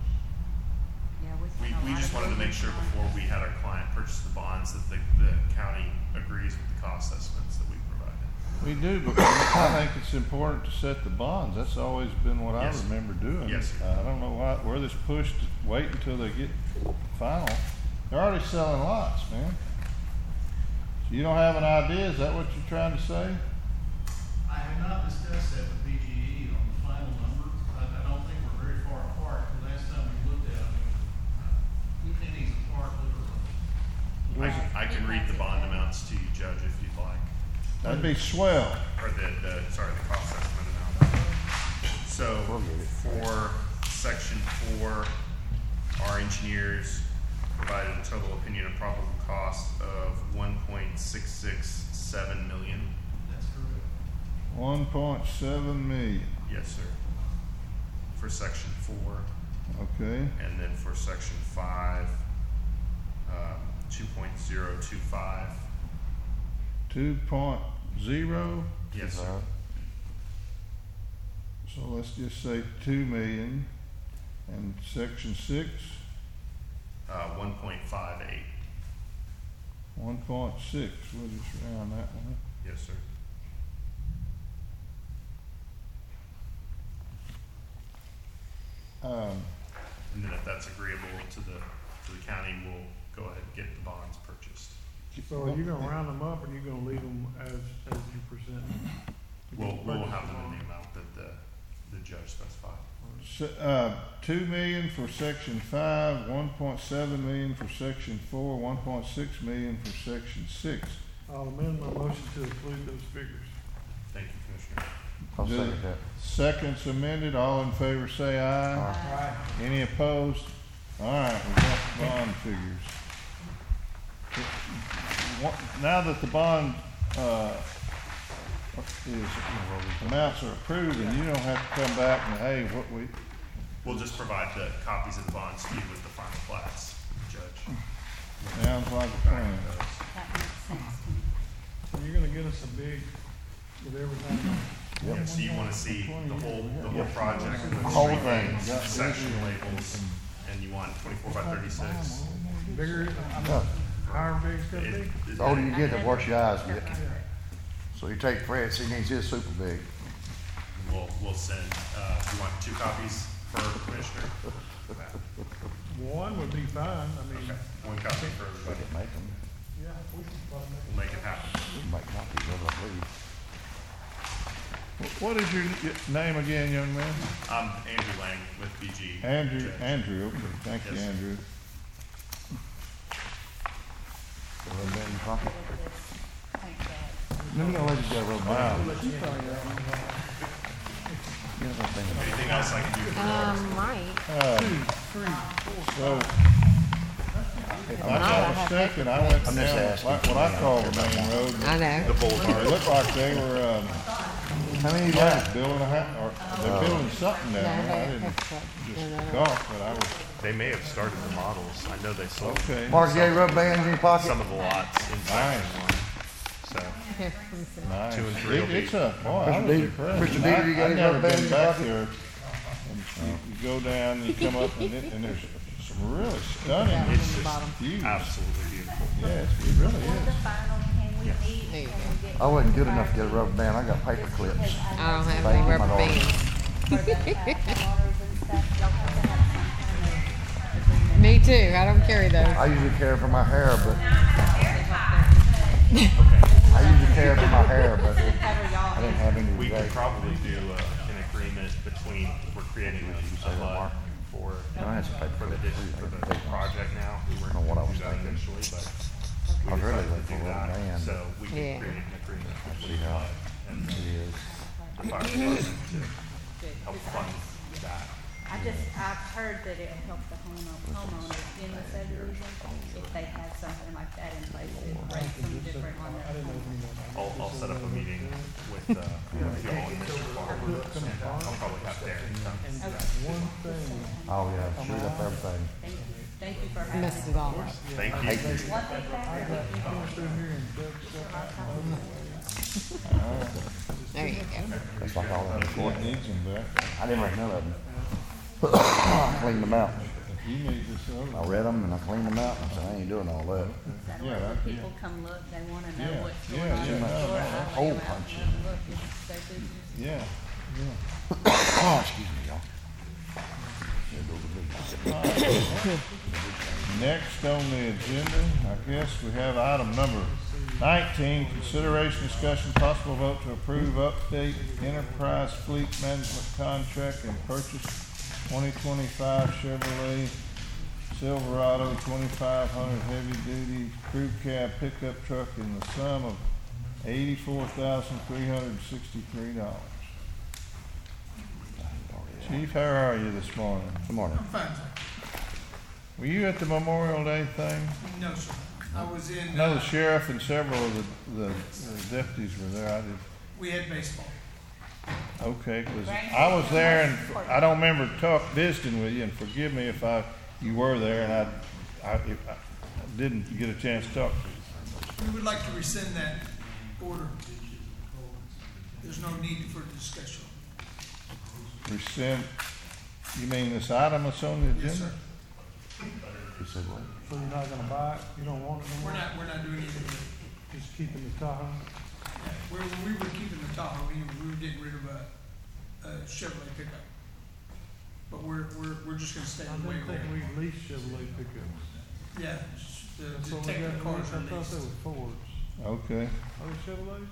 Yeah, we We, spent a we lot just of wanted to make money sure on it. before we had our client purchase the bonds that the, the county agrees with the cost estimates that we provided. we do, but I think it's important to set the bonds. That's always been what I Yes. remember doing. Yes, sir. I don't know why, where this push to wait until they get final. They're already selling lots, man. So you don't have an idea, is that what you're trying to say? I have not discussed that with B G E on the final number. I, I don't think we're very far apart. The last time we looked at them, we were pennies apart literally. I, I can read the bond amounts to you, Judge, if you'd like. That'd be swell. Or the, the, sorry, the cost estimate amount. So for section four, our engineers provided a total opinion of probable cost of one point six six seven million. That's correct. One point seven million, Yes, sir. For section four, okay? and then for section five, um, two point zero two five. Two point zero, Yes, sir. so let's just say two million. And section six, Uh, one point five eight. one point six, we'll just round that one up. Yes, sir. Um, And then if that's agreeable to the So the county will go ahead and get the bonds purchased. So are you gonna round them up, or are you gonna leave them as, as you present them? We'll, we'll have them in the amount that the, the judge specified. Se- Uh, two million for section five, one point seven million for section four, one point six million for section six. I'll amend my motion to include those figures. Thank you, Commissioner. I'll The second that. Second's amended, all in favor say aye. Aye. Any opposed? All right, we got the bond figures. What- Now that the bond, uh, is, amounts are approved, and you don't have to come back and, hey, what we, We'll just provide the copies of the bonds to you with the final plats, Judge. sounds like a plan. That makes sense to me. So you're gonna get us a big, with everything. Yeah, so you wanna see the whole, the whole project, with the Whole street thing. names, section labels, and you want twenty-four by thirty-six. Bigger, I mean, Yeah. however big it's gonna It- be. it- The older you get, the worse your eyes get. So you take Fred's, he needs his super big. We'll, we'll send, uh, you want two copies per commissioner? One would be fine, I mean, Okay, one copy for We everybody. can make them, yeah, we should probably make We'll make it happen. we can make copies of it, I believe. Wh- What is your y- name again, young man? I'm Andrew Lang with B G. Andrew, Judge. Andrew, okay, thank you, Yes, sir. Andrew. The rubber band in your pocket. Thank God. No, you gotta let it go, rubber band. Wow. You know, that thing about- Anything else I can do for you? Um, right. Uh, So, if I'm not, I not have mistaken, I went I'm down just asking. like what I call the main road. I know. The boulevard. It looked like they were, um, How many you they got? was building a house, or they're building something No, down there. I they- didn't that's right. No, no, just no. golf, but I was, They may have started the models. I know they sold okay. Mark, you got any rubber bands in your pocket? some of the lots in section Nice. one. So, Here, let me see. Nice. Two and three will It- be- It's a, boy, I Mister was Dieter- impressed. Mister And Dieter, you I- got I've any never rubber bands been in your back pocket? there. And You you go down, and you come up, and it, and there's some really stunning That one it's on the just bottom. views. absolutely beautiful. Yeah, it's- it really For the is. final, can we Yes. meet? There you Can go. we get I wasn't good one enough to get a prior rubber band, I got paper clips. Because I don't know have Thank any you, my rubber darling. bands. For the uh, homeowners and stuff, y'all have to have some kind of agreement. Me too. I don't carry those. I usually care for my hair, but. I usually care for my hair, but Cover y'all. I didn't have any We could today. probably do uh, an agreement between, we're creating a, say a that, L U Mark? D for, No, I had some paper for the, clips. dis- for the project now. We weren't I don't know what I gonna was do that thinking. initially, but I we was really decided to looking do for a that. rubber band. So we can Yeah. create an agreement with See how L U D and it is. the fire department to help fund that. I just, I've heard that it helps the homeowner, homeowners in the subdivision if they have something like that in place, it rates them different on their. I'll, I'll set up a meeting with, uh, with y'all and Mister Farmer, and uh, I'll probably have Darren come. one thing. Oh, yeah, shoot up everything. Thank you, thank you for having me. Messes it all up. Thank you. One thing back, There you go. That's like all that before. He needs them back. I didn't read none of them. I cleaned them out. You need this other. I read them and I cleaned them out, and I said, I ain't doing all that. that Yeah, way that- when people come look, they wanna know Yeah, what's yeah, going on in yeah, the no, store. no, I hole lay 'em out punching. and let 'em look, it's their business. Yeah, Oh, excuse me, y'all. Next on the agenda, I guess we have item number nineteen, consideration, discussion, possible vote to approve update enterprise fleet management contract and purchase twenty twenty-five Chevrolet Silverado twenty-five hundred heavy duty crew cab pickup truck in the sum of eighty-four thousand three hundred and sixty-three dollars. Chief, how are you this morning? Good morning. I'm fine, sir. Were you at the Memorial Day thing? No, sir. I was in, I know the uh, sheriff and several of the, the the deputies were there. I did, we had baseball. okay, 'cause I was there and I don't remember talk, visiting with you, and forgive me if I, you were there and I, I, if I didn't get a chance to talk to We would like to rescind that order. There's no need for discussion. you. Rescind, you mean this item that's on the agenda? Yes, sir. He said, what? So you're not gonna buy it? You don't want it no more? We're not, we're not doing anything with it. Just keeping the Tahoe? We're, we were keeping the Tahoe, we, we were getting rid of a, a Chevrolet pickup. but we're, we're, we're just gonna stay I the way didn't think we're. we leased Chevrolet pickups. Yeah, the, That's the what we got technical leased. cars I are thought leased. they were Fords. Okay. Are they Chevrolets?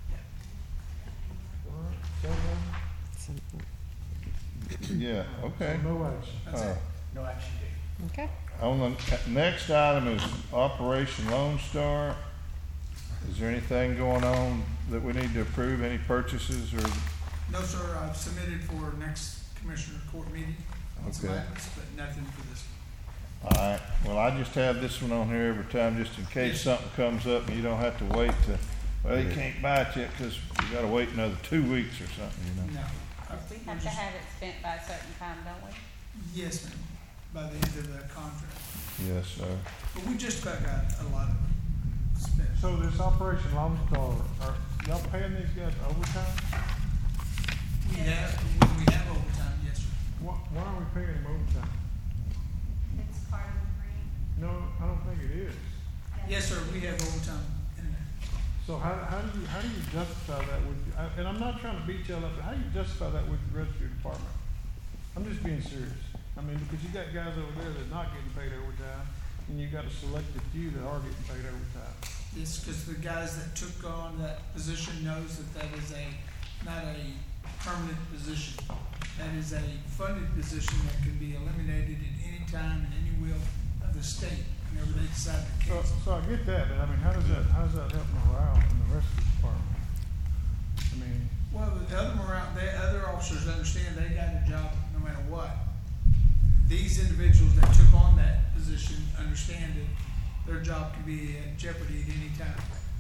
Yeah. All right, Chevrolet. Yeah, okay. So no action. That's Uh, it. No action taken. Okay. On the next item is Operation Lone Star. Is there anything going on that we need to approve, any purchases or? No, sir, I've submitted for next commissioner court meeting on some Okay. items, but nothing for this one. All right, well, I just have this one on here every time, just in case something comes up and you don't have to wait to, well, you can't buy it yet because you gotta wait another two weeks or something, you know? No, I think We we're have to just, have it spent by a certain time, don't we? yes, ma'am, by the end of the contract. Yes, sir. But we just about got a lot of it spent. So this Operation Lone Star, are y'all paying these guys overtime? We have, when we have overtime, yes, sir. Why, why are we paying them overtime? It's part of the grant. No, I don't think it is. Yes, sir, we have overtime in there. So how, how do you, how do you justify that with, I- and I'm not trying to beat y'all up, but how do you justify that with the rest of your department? I'm just being serious. I mean, because you got guys over there that are not getting paid overtime, and you got a selected few that are getting paid overtime. It's because the guys that took on that position knows that that is a, not a permanent position. That is a funded position that can be eliminated at any time and any will of the state whenever they decide to So, cancel. so I get that, but I mean, how does that, how does that help morale in the rest of the department? I mean, Well, the other morale, the other officers understand they got a job no matter what. These individuals that took on that position understand that their job can be in jeopardy at any time.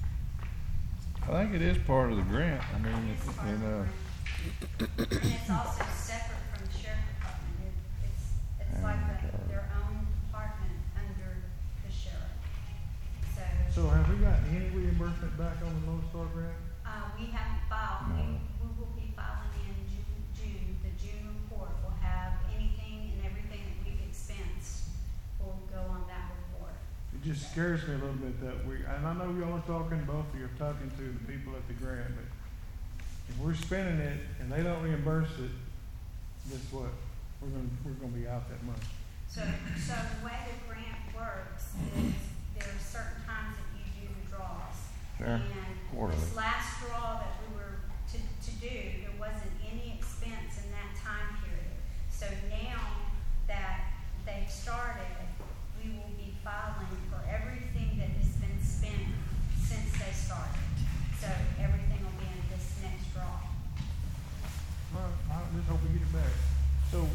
I think it is part of the grant, I mean, It's part you of the know, grant. And it's also separate from the sheriff department. It, it's, it's like a, their own department under the sheriff. So, so have we gotten any reimbursement back on the Lone Star grant? uh, we haven't filed, we, we will be filing in June, June, the June report will have anything and everything that we've expensed will go on that report. It just scares me a little bit that we, and I know y'all are talking, both of you are talking to the people at the grant, but if we're spending it and they don't reimburse it, guess what? We're gonna, we're gonna be out that money. So, so the way the grant works is there are certain times that you do the draws. Sure. And Quarterly. this last draw that we were to, to do, there wasn't any expense in that time period. So now that they've started, we will be filing for everything that has been spent since they started. So everything will be in this next draw. All right, I just hope we get it back. So,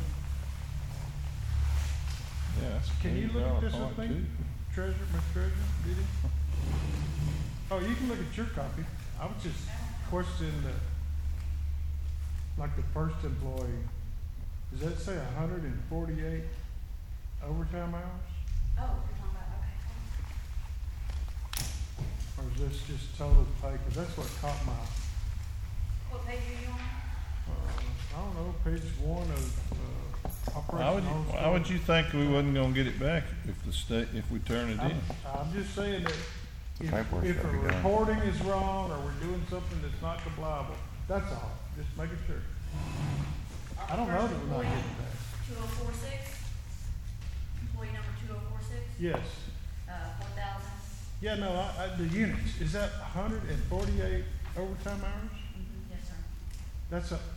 yeah, that's. can you look at this with me? Treasurer, Miss Treasurer, did he? Oh, you can look at your copy. I was just questioning the, like the first employee, does that say hundred and forty-eight overtime hours? Oh, you're talking about, okay. Or is this just total pay? Cause that's what caught my, What page are you on? uh, I don't know, page one of, uh, Why would, Operation you- Lone why Star. would you think we wasn't gonna get it back if the state, if we turn it I'm, in? I'm just saying that if, Paperwork's if the gotta be done. reporting is wrong or we're doing something that's not compliable, that's all, just making sure. I don't know that we're not getting it back. Two oh four six, employee number two oh four six, Yes, uh, four thousand. yeah, no, I, I, the units, is that hundred and forty-eight overtime hours? Yes, sir. That's a.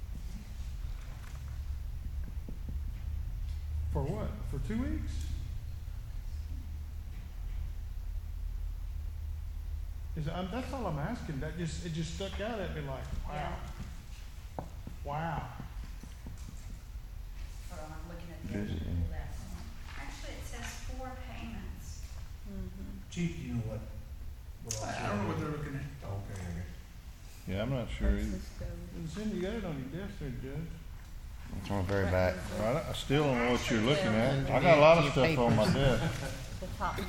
For what, for two weeks? Is, I'm, that's all I'm asking, that just, it just stuck out at me like, wow. Wow. Hold on, I'm looking at the Busy. actual last one. Actually, it says four payments. Chief, do you know what? what all I I don't know what they're looking at. Okay, okay. Yeah, I'm not sure either. It's in, you got it on your desk there, Judge. It's on the very back. Well, I I still don't know what you're looking at. I got a lot of stuff on my desk. The top.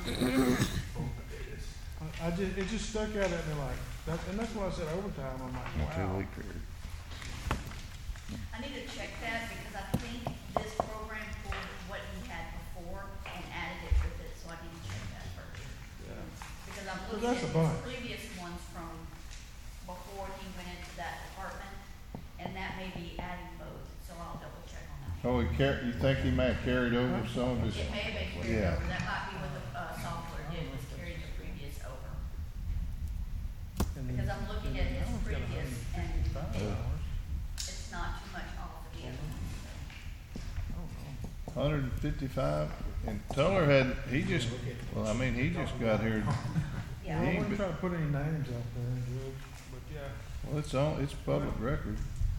I, I just, it just stuck out at me like, that, and that's why I said overtime, I'm like, In a wow. two-week period. I need to check that because I think this program pulled what he had before and added it with it, so I need to check that first. Yeah. Because I'm Well, looking that's at a bunch. his previous ones from before he went into that department, and that may be adding both, so I'll double check on that. Oh, he car, you think he might have carried over some of his? It may have been carried Yeah. over, that might be what the, uh, software did, was carry the previous over. And then- Because I'm looking and at then his I was gonna previous, and $155 it- hours. it's not too much off of the other one. Hundred and fifty-five, and Tuller had, he just, well, I mean, he just got here. Yeah. Well, I He- wouldn't try to put any names out there, Judge, but yeah, Well, it's on, it's public record.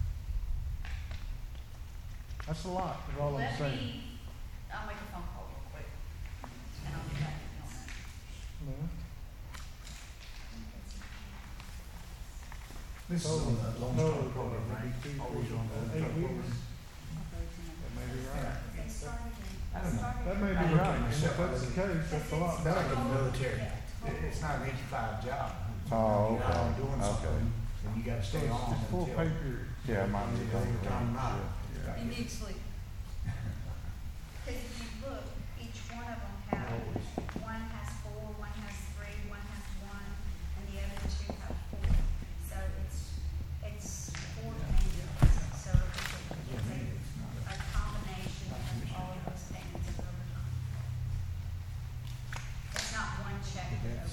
that's a lot, is all I'm Let saying. me, I'll make a phone call real quick, and I'll get back to you on that. No? This is on the Lone Total, Star program, uh, right? two, Always three, on the Lone eight Star weeks. program. That may be right. They started in. I don't know. That may I be looked right, at and if myself, that's the case, that's a lot Back in better. the military, it- it's not an eight to five job. Oh, You're out okay, doing okay. something, and you gotta So stay it's on just full until. pay period. Yeah, mine the is overtime or not. Yeah. You need sleep. Because if you look, each one of them have, one has four, one has three, one has one, and the other two have four. So it's, it's four payments, so it's a, it's a, a combination of all of those payments of overtime. It's not one check of overtime.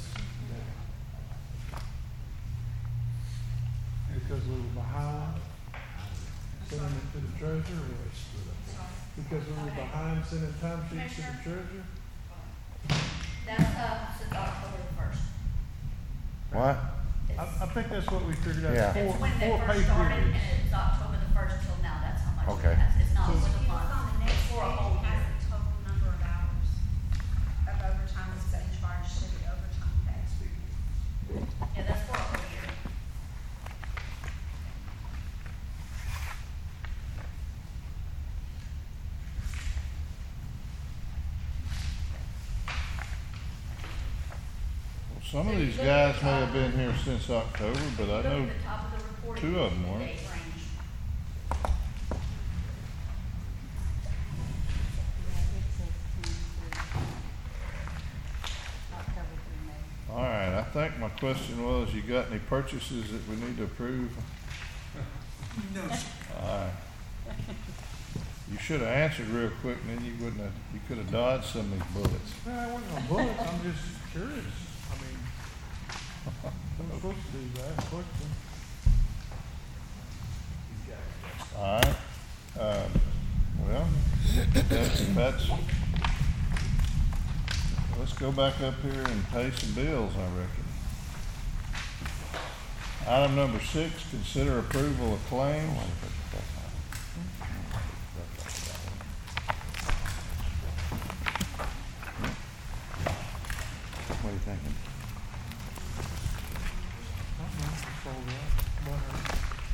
Because we were behind sending it to the treasurer, or because we were behind sending time sheets to the treasurer? That's, uh, since October the first. What? I, I think that's what we figured out, Yeah. four, It's when they four pay first started, and periods. it's October the first till now, that's how much Okay. it has, it's not So- for If the you look month, on the next for a page, whole it has year. the total number of hours of overtime that's been charged to the overtime pay. Yeah, that's for a whole year. Well, some of these guys may have been here since October, but I Look know at the top of the report, two you of see them the weren't. date range. All right, I think my question was, you got any purchases that we need to approve? No, sir. All right. You should have answered real quick, and then you wouldn't have, you could have dodged some of these bullets. No, I wasn't on bullets, I'm just curious, I mean, I'm supposed to do that, question. All right, um, well, that's, that's, let's go back up here and pay some bills, I reckon. Item number six, consider approval of claims. What are you thinking? I don't know, it's all right, but, uh,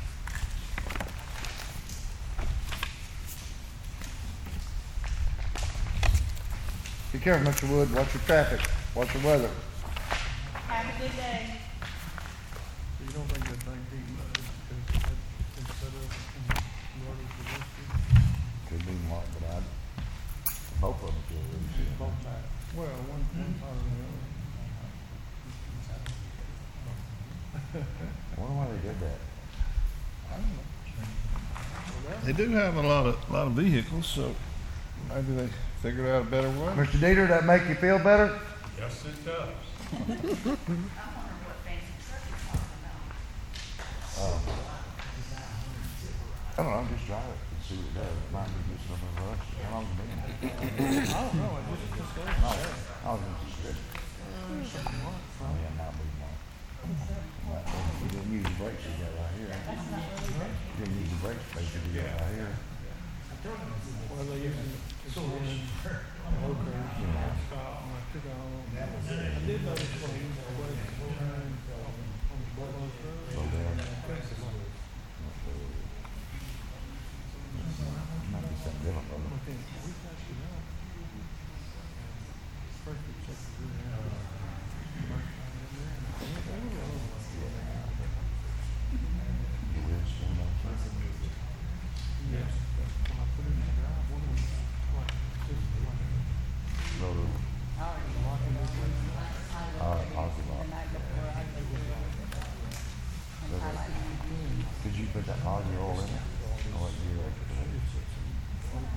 Be careful, Mister Wood, watch your traffic, watch your weather. Have a good day. so you don't think that thing being, because it had been set up and ordered for this, Could be more, but I, both of them feel really good. both back, well, one, one part or the other. I wonder why they did that. I don't know. Well, that- They do have a lot of, lot of vehicles, so maybe they figured out a better way. Mister Dieter, that make you feel better? Yes, it does. I wonder what fancy truck you're talking about. Oh. I don't know, just try it and see what it does. Might be just something for us. How long's it been? I don't know, I just, just No, started. I was just good. Oh, yeah, now we want. We didn't use the brakes we got right here. Didn't use the brakes space we got right here. Well, they using it's in okay, stop, and I took it home. I did notice when I used the way behind on on the Buffalo's Road. Slow down. Fences on it. Might be something different, brother. I think, we touched it up. First we checked the rear end. Marked it in there, and I went over it. You will spend on something. Yes, when I put it in the drive, one of them, like, just like, Load of, locking this thing. uh, positive lock. Could you put that positive oil in it? Or what do you like?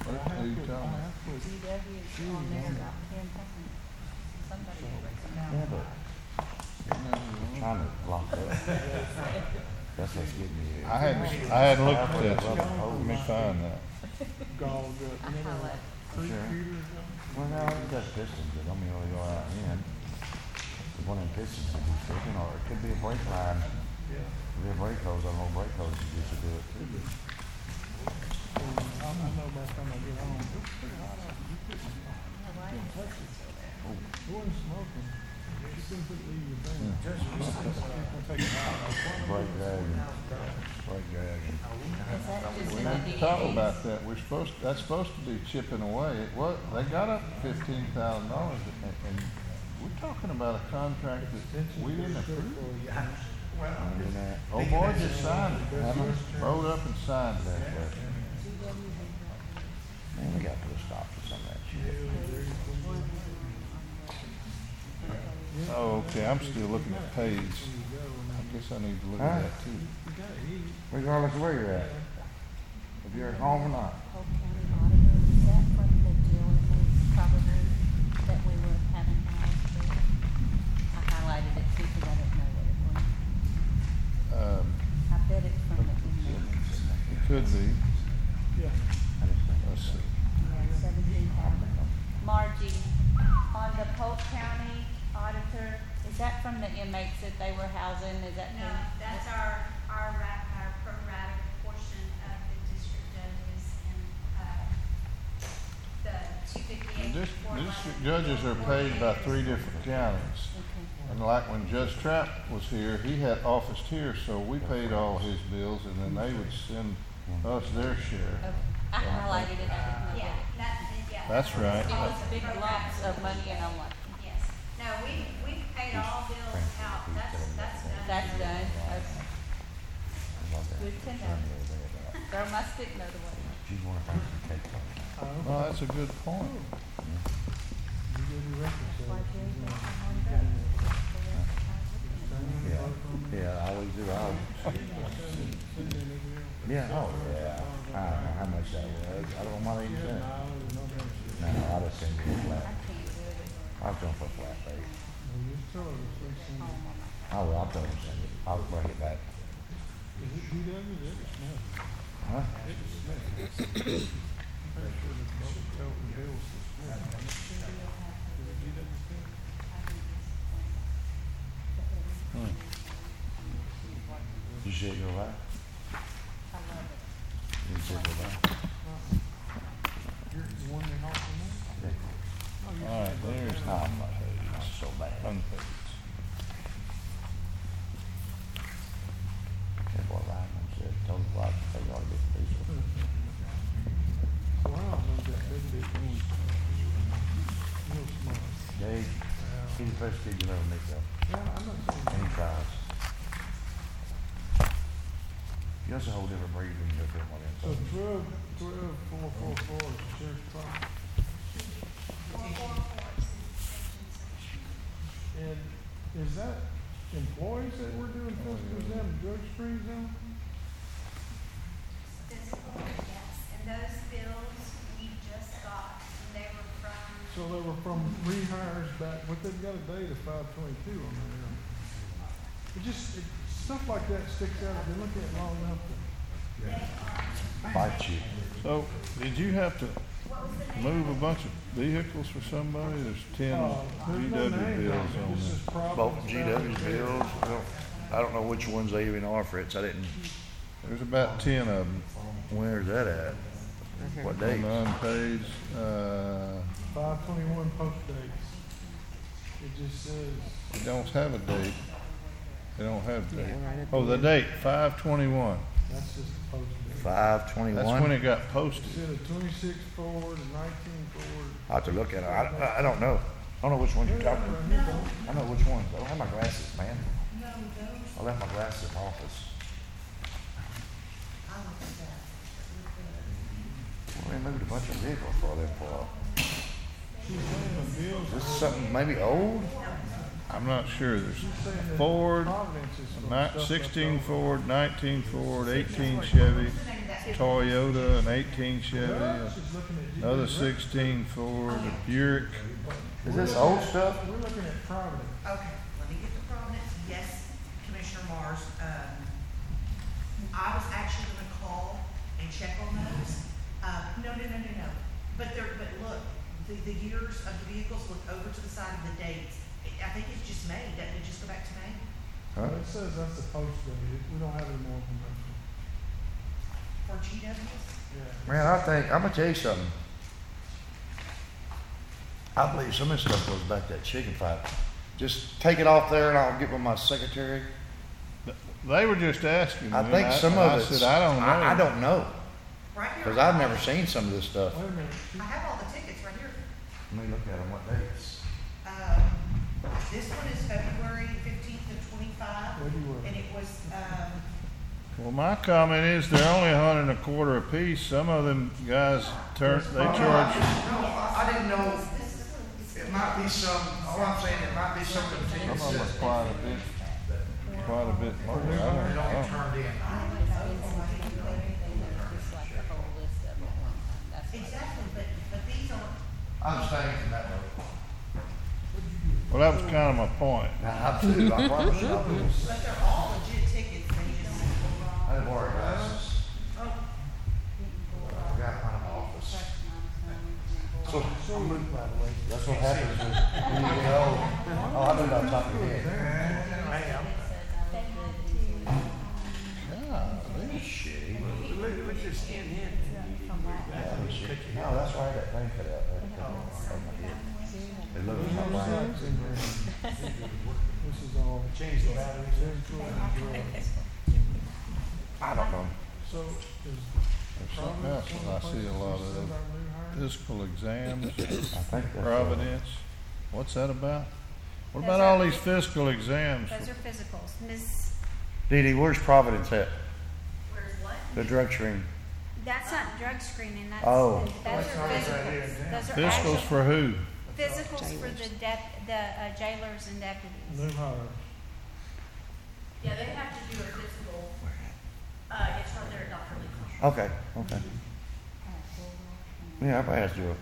What are you telling me? G W is on there about ten times. Somebody breaks them down. Yeah, but trying to lock up. That's what's getting me. I hadn't, I hadn't looked at that, so let me find that. Gall gut, I you know, highlight. creek Sure. heater or something. Well, no, it does pistons, but don't mean only go out in. The one in pistons could be sticking, or it could be a brake line. Yeah. Could be a brake hose, I don't know, brake hose you used to do it too. And I, I know by the time I get home, it's pretty hot out. You couldn't, you couldn't touch it. It wasn't smoking. You couldn't put it in your thing. Just, just, it's gonna take it out. Brake dragging, brake dragging. Is that just We in the need D to N talk A? about that. We're supposed, that's supposed to be chipping away. It was, they got up fifteen thousand dollars and, and we're talking about a contract that we didn't approve. Oh, boy, just signed it. Haven't rolled up and signed that. uh, Man, we gotta put a stop to some of that shit. Oh, okay, I'm still looking at page. I guess I need to look at that too. Regardless of where you're at. If you're at home or not. Polk County Auditor, is that from the deal it was probably that we were having housed there? I highlighted it too, because I didn't know what it was. Um, I bet it's from the inmates. it could be. Yeah. Let's see. Yeah, seventeen thousand. Margie, on the Polk County Auditor, is that from the inmates that they were housing? Is that? No, who- that's our, our ra- our pro rata portion of the district judges and, uh, the two The fifty-eight. dis- district judges are paid by three different counties. Okay. And like when Judge Trapp was here, he had officed here, so we paid all his bills and then they would send us their share. Okay. I highlighted it, I didn't know Yeah, what that, yeah. That's right. it. It was big lumps of money and I'm like, Yes. No, we, we paid all bills out. That's, that's done. that's done, okay. Good to know. Throw my stick another way. She's one of those who takes off. Well, that's a good point. You get your records, so Why you Jerry know, got some on you that? can, uh, Yeah, yeah, I always do, I always. send me an email. Yeah, oh, yeah. I don't know how much that was. I don't know why they even Yeah, said it. no, no, no. No, I'll just send you a I flat. can't do it. I'll tell them for a flat rate. No, you tell her to send Oh, it. mama. I will, I'll tell them to send it. I'll bring it back. Is it G W? It was Smith. Huh? It was Smith. I'm pretty sure the boat Elton Hills was Smith. Is it G W Smith? You see it go by? I love it. You see it go by? You're the one that offered me? Yeah. Oh, you're All right, saying there's about No, I'm not, it's so bad. unpaid. That boy Lyman said, told the wife they ought to get the diesel. that. Well, I don't know that big big one. Real smart. Dave, he's the best kid you'll ever meet though. Yeah, I'm not saying. And he tries. You're just a whole different breed when you go through one of So them. twelve, twelve, four, four, four is the sheriff's department. Four, four, four, it's in section seven. And is that employees that we're doing physical exam, drug screens on? Physical, yes, and those bills we just got, and they were from, So they were from rehires back, but they've got a date of five twenty-two on there. It just, it, stuff like that sticks out, I've been looking at it long enough to. Bite you. So, did you have to move a bunch of vehicles for somebody? There's ten Uh, there's G no W name bills on it. on This is there. problems Both G found W's in bills, jail. I don't, I don't know which ones they even are, Fritz, I didn't, There's about ten of them where's that at? What on date? the unpaid, uh, Five twenty-one post dates. It just says, it don't have a date. They don't have a date. Oh, the date, five twenty-one. that's just the post date. Five twenty-one? That's when it got It posted. said a twenty-six Ford, a nineteen Ford. I'll have to look at it, I, I- I don't know, I don't know which ones you're talking about. I know which ones, I don't have my glasses, man. I left my glasses in the office. Well, they moved a bunch of vehicles for them for, She's saying the bills. is this something maybe old? I'm not sure. There's She's saying that Ford, Providence is some ni- stuff left sixteen over. Ford, nineteen Ford, eighteen Chevy, Toyota, an eighteen Chevy, Well, she's looking at you. another sixteen Ford, a Buick. Is this old stuff? We're looking at Providence. Okay, let me get to Providence. Yes, Commissioner Mars, um, I was actually gonna call and check on those. Uh, no, no, no, no, no. But there, but look, the, the years of the vehicles, look over to the side of the dates. I think it's just May. Doesn't it just go back to May? Huh? It says that's supposed to be, we don't have any more information. For G Ws? Yeah. Man, I think, I'm gonna tell you something. I believe some of this stuff goes back to that chicken fight. Just take it off there and I'll get with my secretary. They were just asking me. I think and some and of I it's. said, I don't know. I, I don't know, Right here. cause I've never seen some of this stuff. Wait a minute. I have all the tickets right here. Let me look at them, what dates? Um, this one is February fifteenth of twenty-five. February. And it was, um, Well, my comment is they're only a hundred and a quarter apiece. Some of them guys turn, they charge. No, I didn't know, it might be some, all I'm saying, it might be some Some of them are quite a bit, quite a bit more. I don't They don't get know. turned in. exactly, but, but these aren't, I'm staying from that way. Well, that was kind of my point. Now, I do, I promise you, I will. but they're all legit tickets. They just, I didn't wear glasses. oh, I got out of my office. So, So Luke, by the way. that's what happens when, when you get old. Oh, I know about top of your head. Golly, shitty. Look, look at your skin here. No, that's right, that thing cut out there. Oh, my head. It looks like mine. This is all. Change the battery. I don't know. So is. There's something else that I see a lot of them. Physical exams, I think that's. uh, Providence. What's that about? What about all these physical exams? Those are physicals. Miss, Dee Dee, where's Providence at? Where's what? The drug screen. that's not drug screening, that's, Oh. those are physicals. Those are Physicals actual for who? physicals for the dep, the uh, jailers and deputies. New hire. Yeah, they have to do a physical, uh, it's right there at Doctor Lee. Okay, okay. Yeah, everybody has to do it.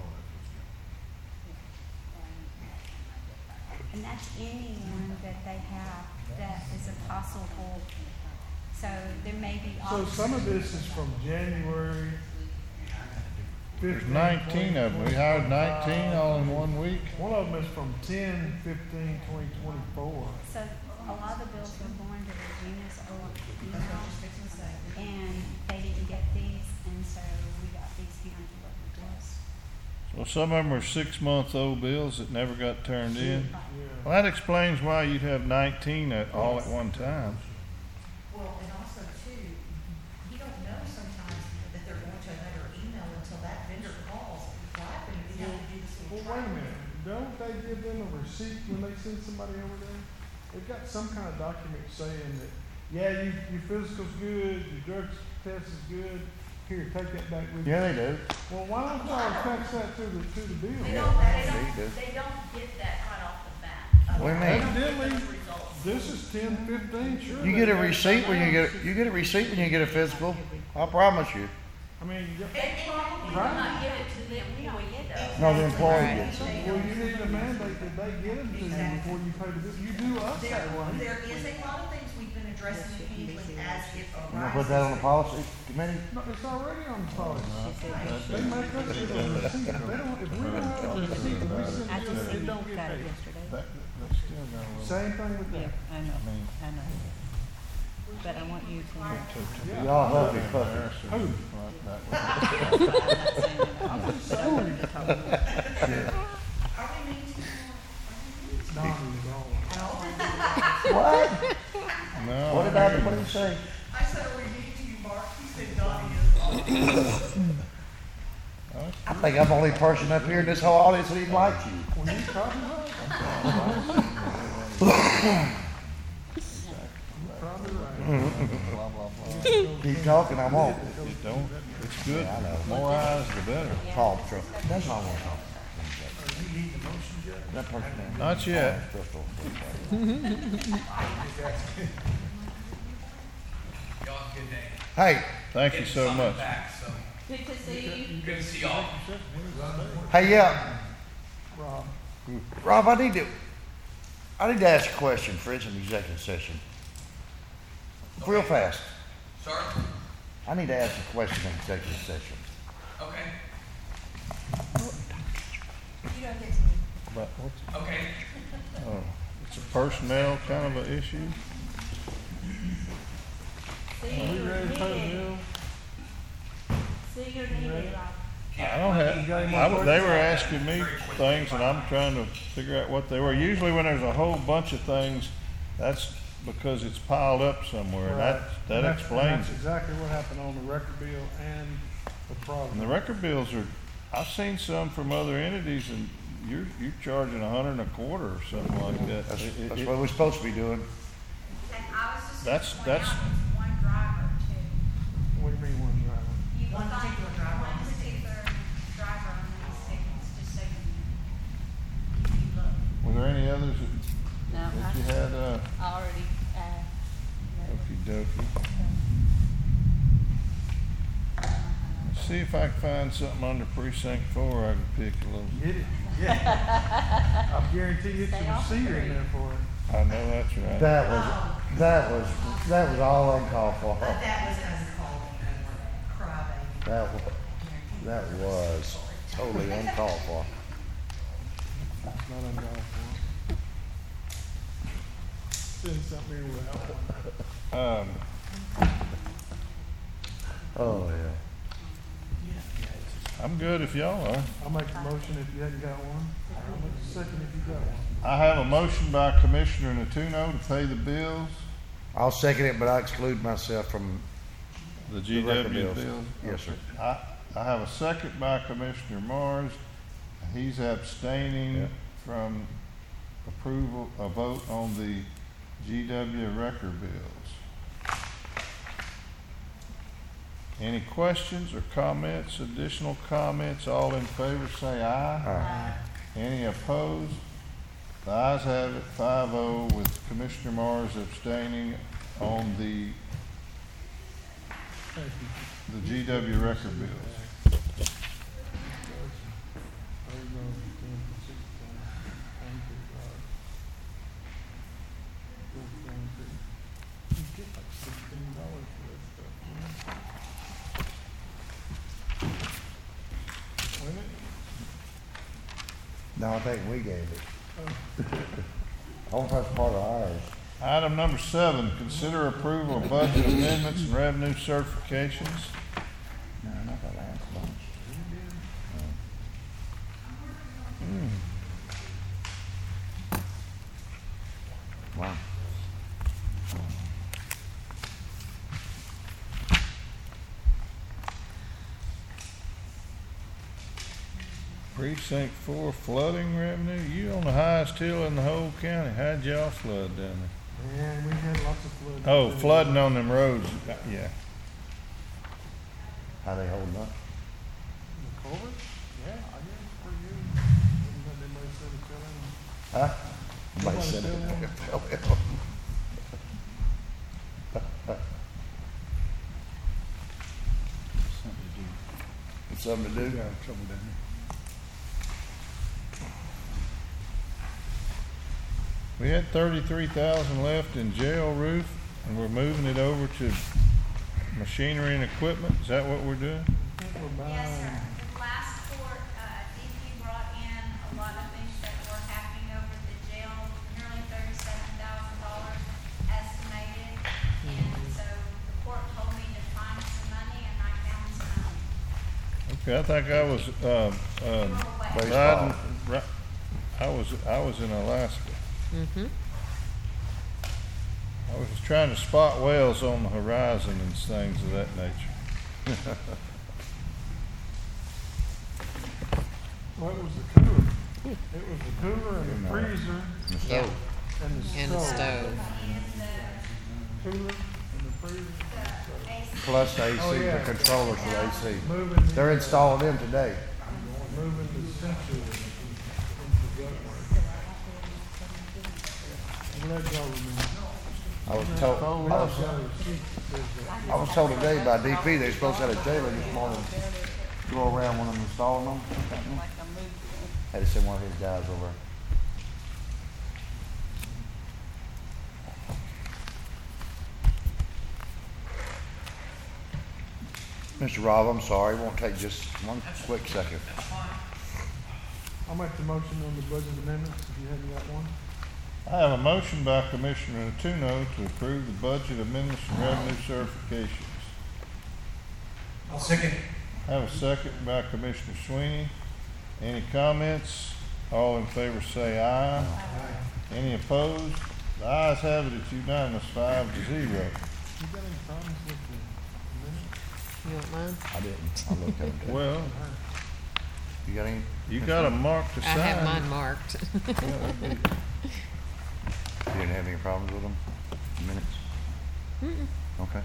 And that's anyone that they have that is a possible, so there may be. So some of this is from January. There's nineteen of them. We hired nineteen all in one week. One of them is from ten, fifteen, twenty twenty-four. So a lot of the bills were going to Regina's old email, and they didn't get these, and so we got these handed over to us. Well, some of them are six-month-old bills that never got turned in. Yeah. Well, that explains why you'd have nineteen at all at one time. well, and also too, you don't know sometimes that they're going to another email until that vendor calls. Well, I think we have to do this Well, little wait a trial. minute, don't they give them a receipt when they send somebody over there? They've got some kind of document saying that, yeah, you, your physical's good, your drug test is good, here, take that back with you. Yeah, they do. Well, why don't y'all attach that to the, to the bill? They don't, they you don't, do. they don't get that right off the bat. What do you mean? Evidently, Results. this is ten, fifteen, sure. You they get a got it receipt when you back. get, you get a receipt when you get a physical. I promise you. I mean, you got- They probably will not give it to the employee though. No, the employee gets it. well, you need to mandate that they get them to you before you pay the bill. You do us There, that way. there is a lot of things we've been addressing and handling as it You gonna arises. put that on the policy committee? No, it's already on the policy. They make us get a receipt. If they don't, if we don't have a receipt, and we send I it to just them, they don't get got it paid. yesterday. That, that's still got a little. Same thing with Yeah, that. I know, I know. But I want you to know. Y'all love your puppy. Who? I'm just saying. Are we mean to? Donnie's on. What? No. What did I, what did you say? I said, are we mean to you, Mark? He said Donnie is. I think I'm the only person up here in this whole audience that even likes you. When you talking about it, you're probably right. Blah, blah, blah. Keep talking, I won't. You don't, it's good. Yeah, I know. More eyes, the better. Call the truck. That's not what I'm talking You need the motion, Judge? about. That person. Not yet. Crystal. Y'all have a good day. Hey, Thank you so much. Good to see you. Good to see y'all. hey, yeah, Rob, Rob, I need to, I need to ask a question for it's an executive session. Real fast. Sorry? I need to ask a question in executive session. Okay. You don't get to me. But what's, Okay. oh, it's a personnel kind of an issue? See, are we you're ready to pay the needed. bill? See, you're needed, Rob. I don't have, I w they were asking me things and I'm trying to figure out what they were. Usually when there's a whole bunch of things, that's because it's piled up somewhere. That, Right. that And that's- and explains That's it. exactly what happened on the record bill and the problem. And the record bills are, I've seen some from other entities and you're, you're charging a hundred and a quarter or something like that. That's, It- it- that's it- what we're supposed to be doing. And I was just That's- gonna point that's- out it's one driver too. What do you mean one driver? You One find particular driver. One particular driver on these tickets, just so you know. If you look. Were there any others that, No, that you I had, uh, already, uh, okey dokey? Let's see if I can find something under precinct four I can pick a little. Get it? Yeah. I guarantee you it's Stay a off the receiver in grid. there for it. I know that's right. That was, that was, that was all uncalled for. But that was uncalled for, crybaby. That was, that was totally uncalled for. It's not uncalled for. Send something here without one. Um, Oh, yeah. I'm good if y'all are. I'll make the motion if you hadn't got one. I'll make the second if you got one. I have a motion by Commissioner Natuno to pay the bills, I'll second it, but I exclude myself from the the G record W bills. bills. Yes, sir. I, I have a second by Commissioner Mars. He's abstaining Yeah. from approval, a vote on the G W record bills. Any questions or comments, additional comments? All in favor say aye. Aye. Any opposed? The ayes have it, five oh, with Commissioner Mars abstaining on the, Thank you. the G W record bills. There you go. ten, sixteen. Thank you, Rob. Good, thank you. You get like sixteen dollars for that stuff. you know? Win it? No, I think we gave it. I wonder if that's part of ours. Item number seven, consider approval of budget amendments and revenue certifications. No, not the last bunch. Wow. Precinct four flooding revenue, you on the highest hill in the whole county, how'd y'all flood down there? Yeah, we had lots of flooding. Oh, flooding on them roads, yeah. How they holding up? The culvert? Yeah, I guess pretty good. Haven't had anybody said it fell in. Huh? Somebody Nobody said fell it. in. It's something to do? trouble down here. We had thirty-three thousand left in jail roof, and we're moving it over to machinery and equipment. Is that what we're doing? I think we're Yes, sir. buying, The last court, uh, D P brought in a lot of things that were happening over at the jail, nearly thirty-seven thousand dollars estimated. And so the court told me to find some money and I found some money. Okay, I think I was, uh, um, riding, ri- I was, I was in Alaska. Mm-hmm. I was trying to spot whales on the horizon and things of that nature. what was the cooler? It was the cooler and the freezer The Yeah. stove. and the stove. And the stove. Cooler and the freezer. stove. Plus the A C, Oh, yeah. the controllers for the A C. Moving. the- They're installing them today. Moving the sensor into the ductwork. I'm glad y'all remember. I was told, I was, I was told today by D P they're supposed to have a jailer this morning go around when I'm installing them. Had to send one of his guys over. Mister Rob, I'm sorry, it won't take just one quick second. I'll make the motion on the budget amendments, if you haven't got one. I have a motion by Commissioner Natuno to approve the budget amendments and revenue certifications. I'll second. I have a second by Commissioner Sweeney. Any comments? All in favor say aye. Any opposed? The ayes have it, it's unanimous, five to zero. You got any problems with the minutes? You want mine? I didn't, I looked at them. Well, You got any? you got a mark to I sign. have mine marked. Yeah, that'd be- You didn't have any problems with them? Minutes? Mm-mm. Okay.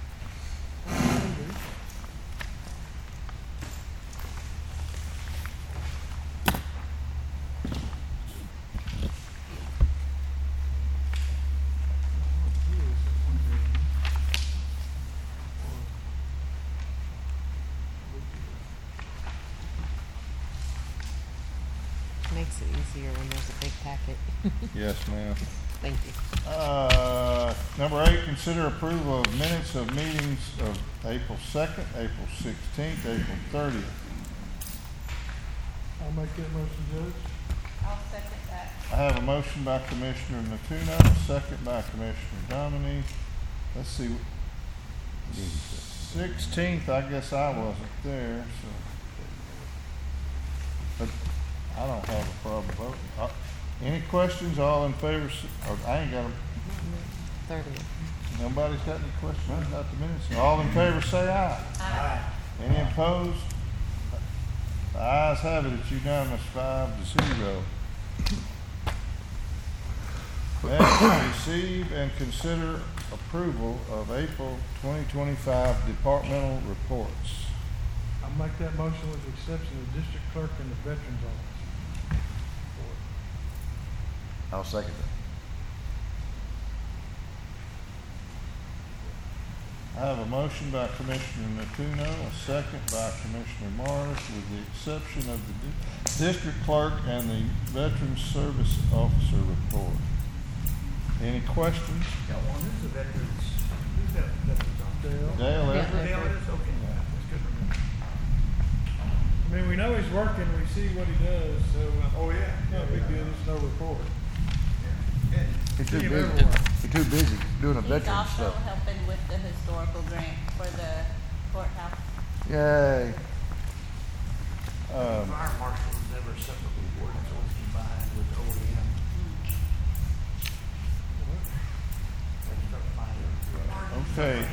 Makes it easier when there's a big packet. Yes, ma'am. Thank you. Uh, number eight, consider approval of minutes of meetings of April second, April sixteenth, April thirtieth. I'll make that motion, Judge. I'll second that. I have a motion by Commissioner Natuno, a second by Commissioner Dominy. Let's see. Sixteenth, I guess I wasn't there, so. But I don't have a problem voting. Uh, Any questions? All in favor, s- or I ain't got them. Thirtieth. Nobody's got any questions about the minutes? All in favor, say aye. Aye. Any opposed? The ayes have it, it's unanimous, five to zero. Next, receive and consider approval of April twenty twenty-five departmental reports. I'll make that motion with the exception of the district clerk and the veterans office. I'll second that. I have a motion by Commissioner Natuno, a second by Commissioner Morris, with the exception of the di- district clerk and the Veterans Service Officer report. Any questions? Got one, who's the veterans, who's that veterans on? Dale? Dale Yeah. Everett? Dale is, okay, that's good for me. I mean, we know he's working, we see what he does, so. uh, Oh, yeah. No big deal, there's no report. He's too See him busy, everywhere. he's too busy doing the He's veteran also stuff. helping with the historical grant for the courthouse. Yay. Um, Fire marshal was never separately board, it's always combined with O E M. They start finding. Okay.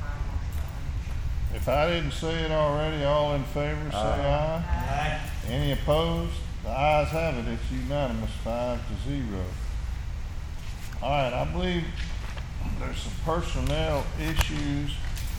If I didn't say it already, all in favor, say aye. Aye. Any opposed? The ayes have it, it's unanimous, five to zero. All right, I believe there's some personnel issues.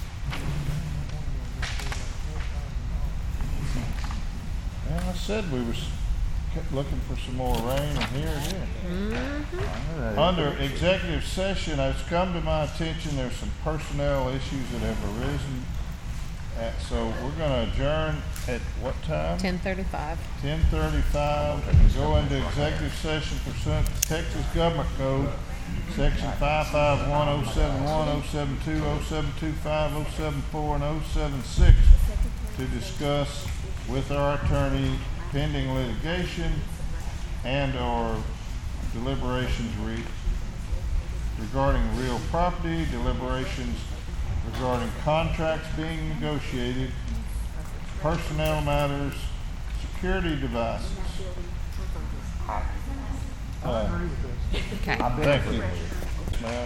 Well, I said we was kept looking for some more rain, and here it is. Under executive session, it's come to my attention, there's some personnel issues that have arisen. Uh, so we're gonna adjourn at what time? Ten thirty-five. Ten thirty-five, and go into executive session pursuant to Texas Government Code, section five five one oh seven one, oh seven two, oh seven two five, oh seven four, and oh seven six to discuss with our attorney pending litigation and/or deliberations re- regarding real property, deliberations regarding contracts being negotiated, personnel matters, security devices. Uh, Okay. Thank you. Ma'am.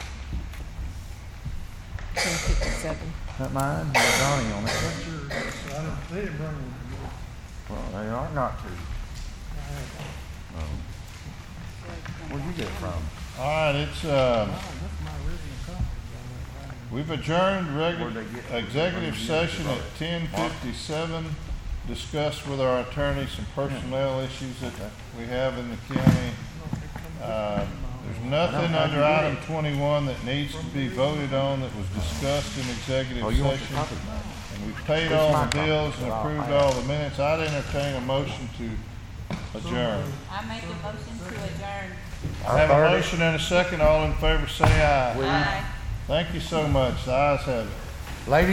Ten fifty-seven. Not mine, you got Donnie on it. That's your, I didn't, they didn't bring one. Well, they are not to. Oh. Where'd you get it from? All right, it's, um, That's my original copy. we've adjourned Where'd regular they get- executive session at ten fifty-seven. Discussed with our attorney some personnel issues that we have in the county. Um, There's nothing under item twenty-one that needs to be voted on that was discussed in executive Oh, you want your session. copy? And we've paid It's all my the copy. bills and Well, approved I- all the minutes. I'd entertain a motion to adjourn. I make a motion to adjourn. I have a motion and a second. All in favor say aye. Aye. Thank you so much. The ayes have it. Ladies